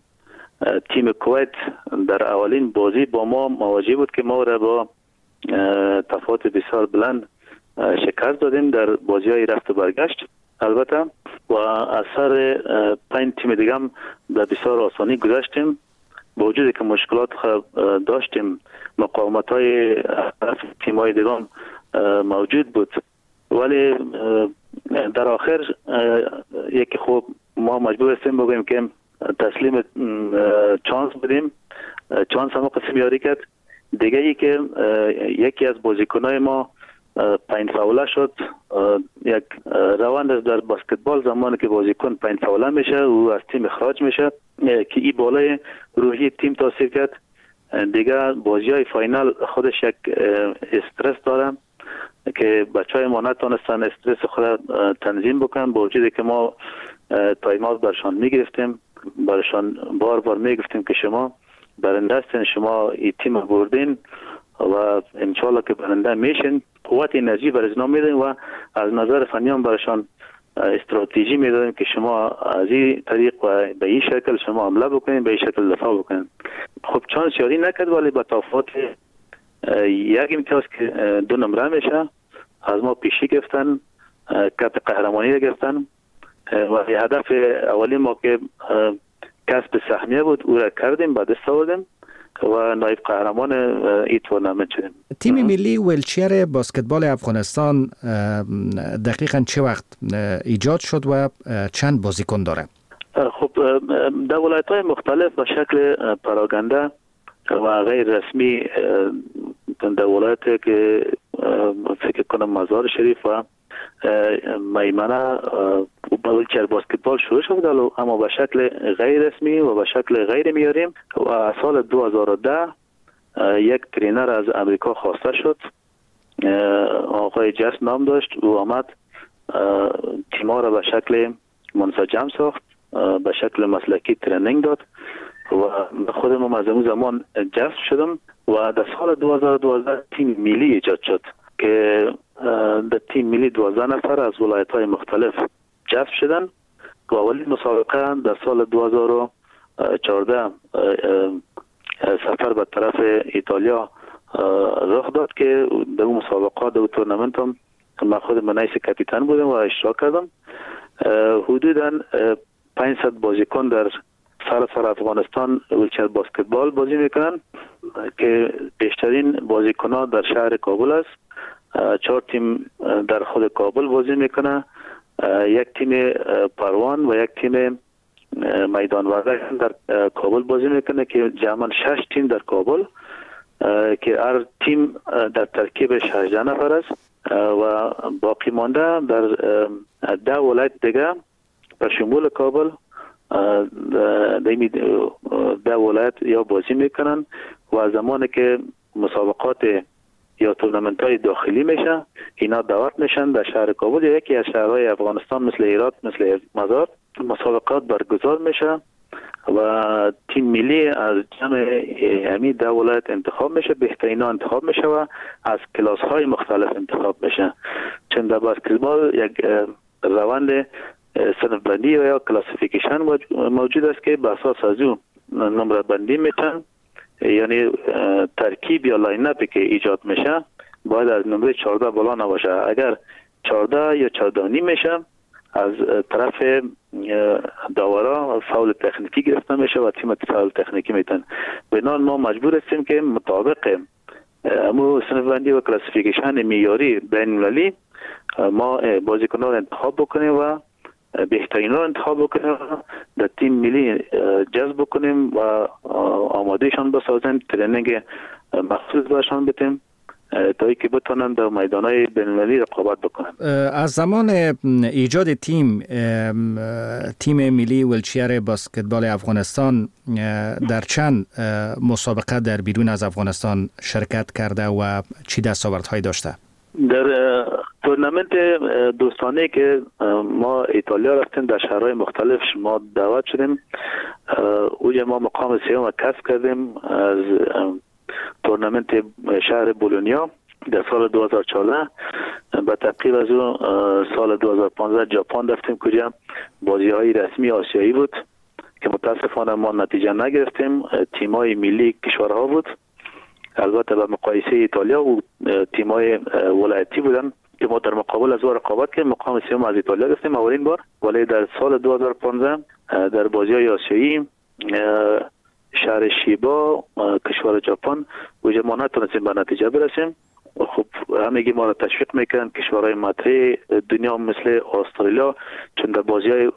P: تیم کویت در اولین بازی با ما مواجه بود که ما را با تفاوت بسیار بلند شکست دادیم در بازی های رفت و برگشت البته، و از سر پنج تیم دیگه هم به بسیار آسانی گذشتیم. با وجودی که مشکلات داشتیم، مقاومت های تیم های دیگه هم موجود بود، ولی در آخر یکی خوب ما مجبور هستیم بگوییم که تسلیم چانس بدیم. چانس هم قسم یاری کرد. دیگه ای که یکی از بازیکنای ما پنج فاوله شد. یک روند در بسکتبال زمانی که بازیکن پنج فاوله میشه و از تیم اخراج میشه که این بالای روحی تیم تاثیر کرد. دیگه بازی های فاینال خودش یک استرس داره که بچه های ما نتونستن استرس خود تنظیم بکنن، با وجودی که ما تایم آوت برشان میگرفتیم، برشان بار بار میگفتیم که شما برنده هستین، شما این تیم بردین و انشالله که برنده میشین. قوت انرژی بر ازنا میدیم و از نظر فنی هم برشان استراتژی میدادیم که شما از این طریق و به این شکل شما حمله بکنین، به این شکل دفاع بکنین. خب چانس یاری نکرد، ولی با تفاوت یک امتیاز که دو نمره میشه از ما پیشی گرفتن، کپ قهرمانی گرفتن و هدف اولی ما که کسب سهمیه بود او را کردیم، به دست آوردیم و نایب قهرمان این تورنمنت شدیم.
O: تیم ملی ویلچیر بسکتبال افغانستان دقیقاً چه وقت ایجاد شد و چند بازیکن داره؟
P: خب در ولایت‌های مختلف به شکل پراگنده و غیر رسمی در ولایت که فکر کنم مزار شریف و میمنه ویلچیر بسکتبال شروع شد، اما به شکل غیر رسمی و به شکل غیر معیاری. و سال دو هزار و ده یک ترینر از امریکا خواسته شد، آقای جس نام داشت، او آمد تیما را به شکل منسجم ساخت، به شکل مسلکی ترینینگ داد و خودم از اون زمان جذب شدم و در سال دو هزار و دوازده تیم ملی ایجاد شد که در تیم ملی دوازده نفر از ولایت‌های مختلف جذب شدن و اولین مسابقه در سال دو هزار و چهارده سفر به طرف ایتالیا رخ داد که در اون مسابقات در تورنمنت هم من خود منیس کاپیتان بودم و اشتراک کردم. حدوداً پانصد بازیکن در سراسر افغانستان ویلچیر بسکتبال بازی میکنن که بیشترین بازیکن‌ها در شهر کابل است. چهار تیم در خود کابل بازی میکنه، یک تیم پروان و یک تیم میدان وردک در کابل بازی میکنه که جمعاً شش تیم در کابل که هر تیم در ترکیب هجده نفر است و باقی مانده در ده ولایت دیگه به شمول کابل ده ولایت یا بازی میکنن و زمانی که مسابقات یا تورنمنت های داخلی میشه اینا دعوت میشن در شهر کابل یا یکی از شهرهای افغانستان مثل هرات مثل مزار، مسابقات برگزار میشه و تیم ملی از جمع همین ده ولایت انتخاب میشه، بهترین ها انتخاب میشه و از کلاس های مختلف انتخاب میشه. چون در بسکتبال یک روند صنف بندی و یا کلاسیفیکیشن موجود است که به اساس از اون نمره بندی میشن، یعنی ترکیب یا لاین اپی که ایجاد میشه باید از نمره چهارده بالا نباشه. اگر چهارده یا چهارده نیم میشه از طرف داورا فاول تکنیکی گرفته میشه و تیم فاول تکنیکی میتن. بنابراین ما مجبور هستیم که مطابق امو صنف بندی و کلاسیفیکیشن معیاری بین المللی ما بازیکنان رو انتخاب بکنیم و بهترین رو انتخاب بکنیم در تیم ملی جذب بکنیم و آمادهشان بسازیم، ترینینگ مخصوص برشان بدیم تا اینکه بتونن در میدانهای بین‌المللی رقابت بکنن.
O: از زمان ایجاد تیم تیم ملی ویلچیر بسکتبال افغانستان در چند مسابقه در بیرون از افغانستان شرکت کرده و چی دستاوردهایی داشته؟
P: در تورنمنت دوستانه که ما ایتالیا رفتیم، در شهرهای مختلف ما دعوت شدیم. اونجا ما مقام سوم کسب کردیم از تورنمنت شهر بولونیا در سال دو هزار و چهارده. به تعقیب از اون سال دو هزار و پانزده ژاپن رفتیم کجا بازی های رسمی آسیایی بود که متاسفانه ما نتیجه نگرفتیم. تیمای ملی کشورها بود، البته به مقایسه ایتالیا و تیمای ولایتی بودن که ما در مقابل از او رقابت کردیم. مقام سوم از ایتالیا گرفتیم اولین بار، ولی در سال دو هزار و پانزده در بازی های آسیایی شهر شیبا کشور ژاپن وجه ما نتونستیم به نتیجه برسیم. خب همگی ما را تشویق میکنن کشورهای مطرح دنیا مثل استرالیا، چون در بازی های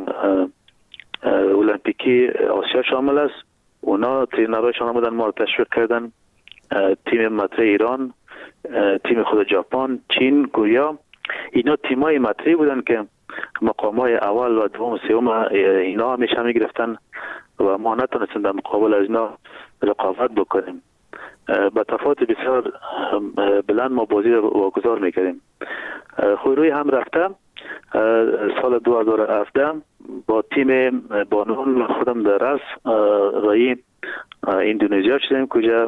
P: المپیکی آسیا شامل است. اونا ترینرهایشان بودن ما را تشویق کردن. تیم مطرح ایران، تیم خود ژاپن، چین، کره، اینا تیمای مطرح بودن که مقامای اول و دوم و سوم اینا همیشه میگرفتن و ما نتونستیم در مقابل از اینا رقابت بکنیم. به تفاوت بسیار بلند ما بازی رو واگذار میکردیم. خود روی هم رفته سال دو هزار و هفده با تیم بانوان خودم در رس رای اندونزیا شدیم کجا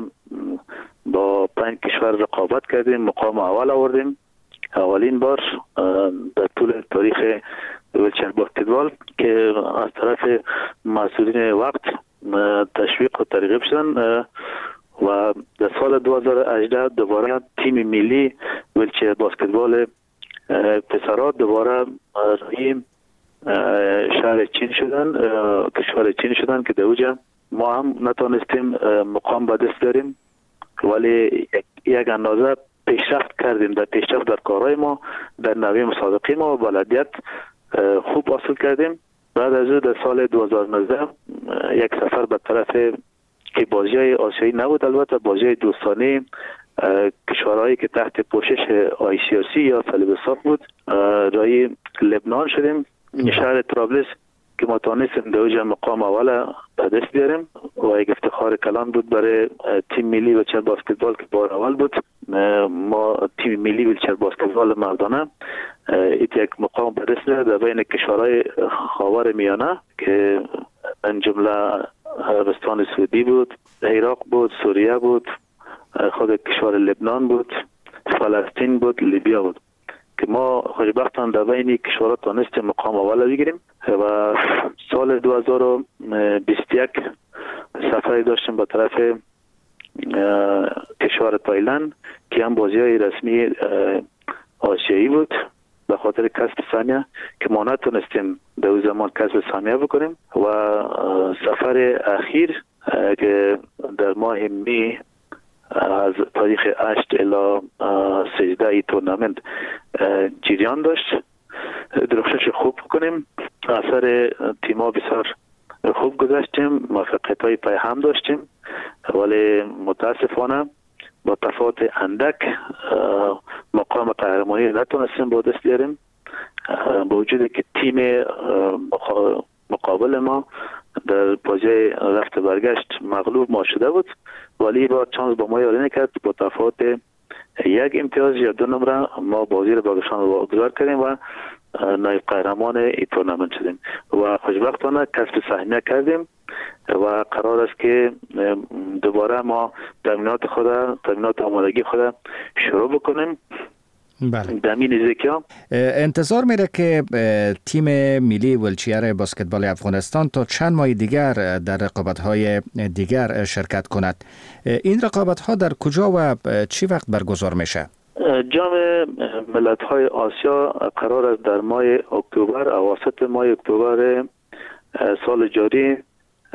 P: با پنج کشور رقابت کردیم، مقام اول آوردیم. اولین بار در طول تاریخ ویلچر بسکتبال که از طرف مسئولین وقت تشویق و ترغیب شدن و در سال دو هزار و هجده دوباره تیم ملی ویلچر بسکتبال پسرها دوباره روی شهر چین شدن، کشور چین شدن که در اوجا ما هم نتونستیم مقام به دست داریم، ولی یک اندازه پیشرفت کردیم در پیشرفت در کارهای ما، در نوع مسابقه ما بلدیت خوب حاصل کردیم. بعد از او در سال دو هزار و نوزده یک سفر به طرف که بازی های آسیایی نبود، البته بازی های دوستانه کشورهایی که تحت پوشش آی سی آر سی یا صلیب ساق بود رای لبنان شدیم، شهر طرابلس که ما توانستیم در اوج مقام اول به دست بیاریم و یک افتخار کلان بود برای تیم ملی ویلچر بسکتبال که بار اول بود. ما تیم ملی ویلچر بسکتبال مردانه ایت یک مقام به دست بیاریم در بین کشورهای خاور میانه که ان جمله عربستان سعودی بود، عراق بود، سوریه بود، خود کشور لبنان بود، فلسطین بود، لیبیا بود که ما خوشبختانه در بین کشورها توانستیم مقام اول بگیریم. و سال دو هزار و بیست و یک سفری داشتیم به طرف کشور تایلند که هم بازی های رسمی آسیایی بود به خاطر کسب سهمیه که ما نتونستیم در اون زمان کسب سهمیه بکنیم. و سفر اخیر که در ماه می از تاریخ هشت الی سیزده ای تورنمنت جریان داشت، درخشش خوب کنیم. اثر تیما بسیار خوب گذاشتیم، موفقیت های پای هم داشتیم، ولی متاسفانه با تفاوت اندک مقام قهرمانی نتونستیم با دست بیاریم، با وجود که تیم مقابل ما در بازی رفت برگشت مغلوب ما شده بود، ولی با چانس با ما یاری نکرد. با تفاوت یک امتیاز یا دو نمره ما بازی رو باگشان واگذار کردیم و نایب قهرمان این تورنمنت شدیم و خوشبختانه کسب سهمیه کردیم و قرار است که دوباره ما تمرینات خود تمرینات آمادگی خود شروع بکنیم.
O: بله.
P: دمی نزدیکی ها
O: انتظار میره که تیم ملی ویلچیر بسکتبال افغانستان تا چند ماه دیگر در رقابت‌های دیگر شرکت کند. این رقابت‌ها در کجا و چی وقت برگزار میشه؟
P: جام ملت‌های آسیا قرار است در ماه اکتبر، اواسط ماه اکتبر سال جاری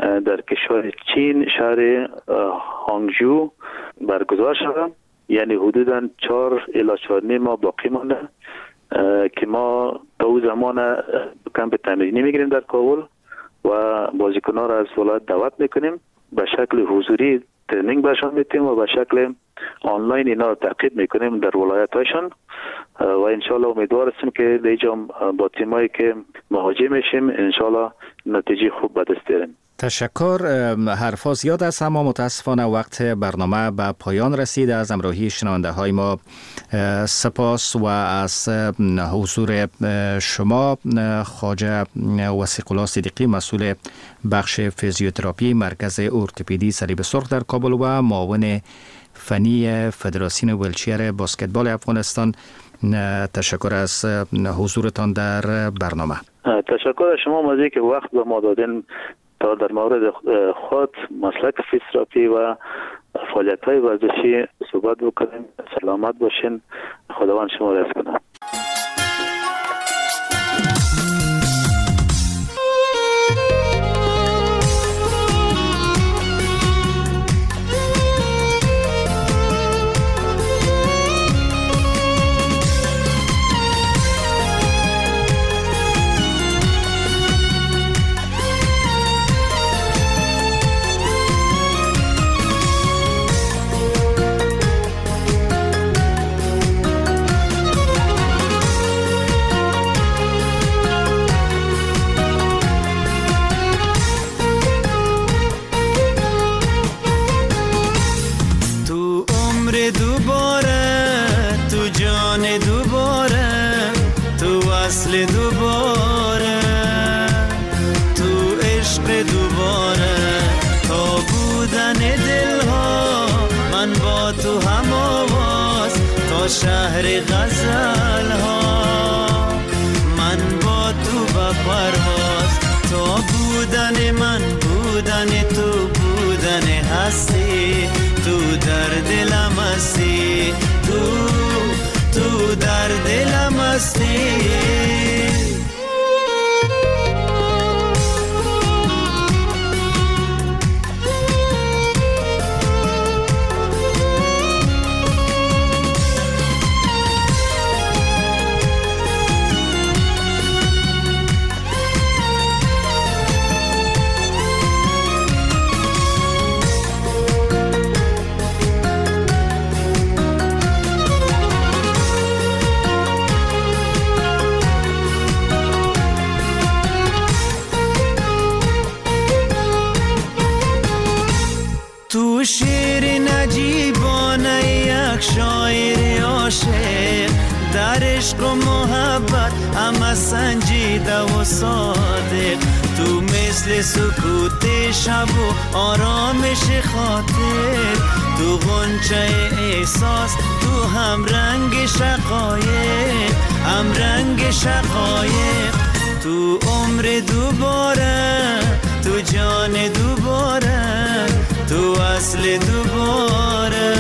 P: در کشور چین شهر هانگجو برگزار شد. یعنی حدوداً چهار الی چهار نیم ماه باقی مانده که ما دو زمان کمپ تمرینی میگیریم در کابل و بازیکنان را از ولایت دعوت میکنیم، به شکل حضوری ترنینگ برشان میتیم و به شکل آنلاین اینا رو تعقیب میکنیم در ولایت هایشان و انشالله امیدوار هستیم که دیجا با تیمایی که مواجه میشیم انشالله نتیجه خوب به دست بیاریم.
O: تشکر. حرفا زیاد است اما متاسفانه وقت برنامه به پایان رسید. از همراهی شنونده های ما سپاس و از حضور شما. خواجه وثیق الله صدیقی مسئول بخش فیزیوتراپی مرکز ارتوپدی صلیب سرخ در کابل و معاون فنی فدراسیون ویلچیر بسکتبال افغانستان، تشکر از حضورتان در برنامه.
P: تشکر از شما مزید که وقت به ما دادین تا در مورد خود مسلک فیزیوتراپی و فعالیت های ورزشی صحبت بکنیم. سلامت باشین، خداوند شما را حفظ کنه.
Q: شهر غزل ها من با تو با پرواز، تو بودن من بودن تو بودن هستی، تو در دلم هستی، تو تو در دلم هستی. تو شعر نجیبانه یک شاعر عاشق، در عشق و محبت همه سنجیده و صادق، تو مثل سکوت شب و آرامش خاطر، تو غنچه احساس، تو هم رنگ شقایق، هم رنگ شقایق، تو عمر دوباره، تو جان دوباره، تو اصل دوباره،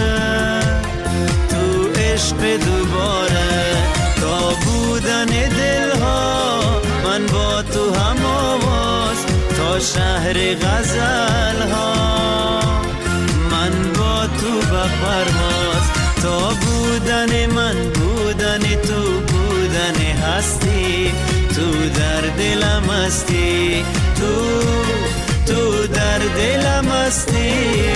Q: تو عشق دوباره، تا بودن دلها من با تو هم آواز، تا شهر غزل ها من با تو به پرواز، تا بودن من بودن تو بودن هستی، تو در دلم هستی، تو تو در دلم هستی.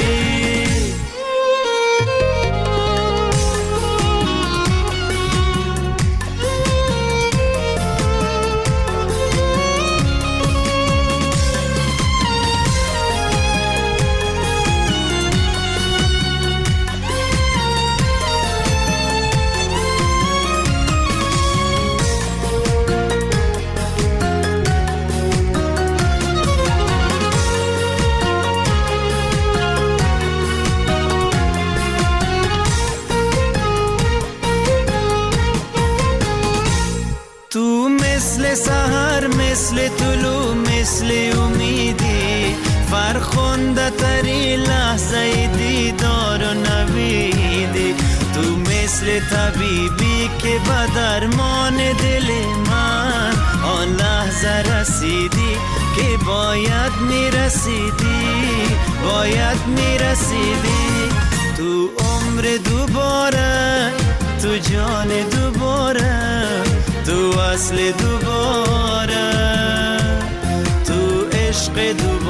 Q: سحر مثل طلوع مثل امیدی، فرخنده تری لحظه دیدار و نویدی، تو مثل طبیبی که به درمان دل من آن لحظه رسیدی، که باید میرسیدی باید میرسیدی تو عمر دوباره تو جان دوباره تو اصل دوباره تو عشق دوباره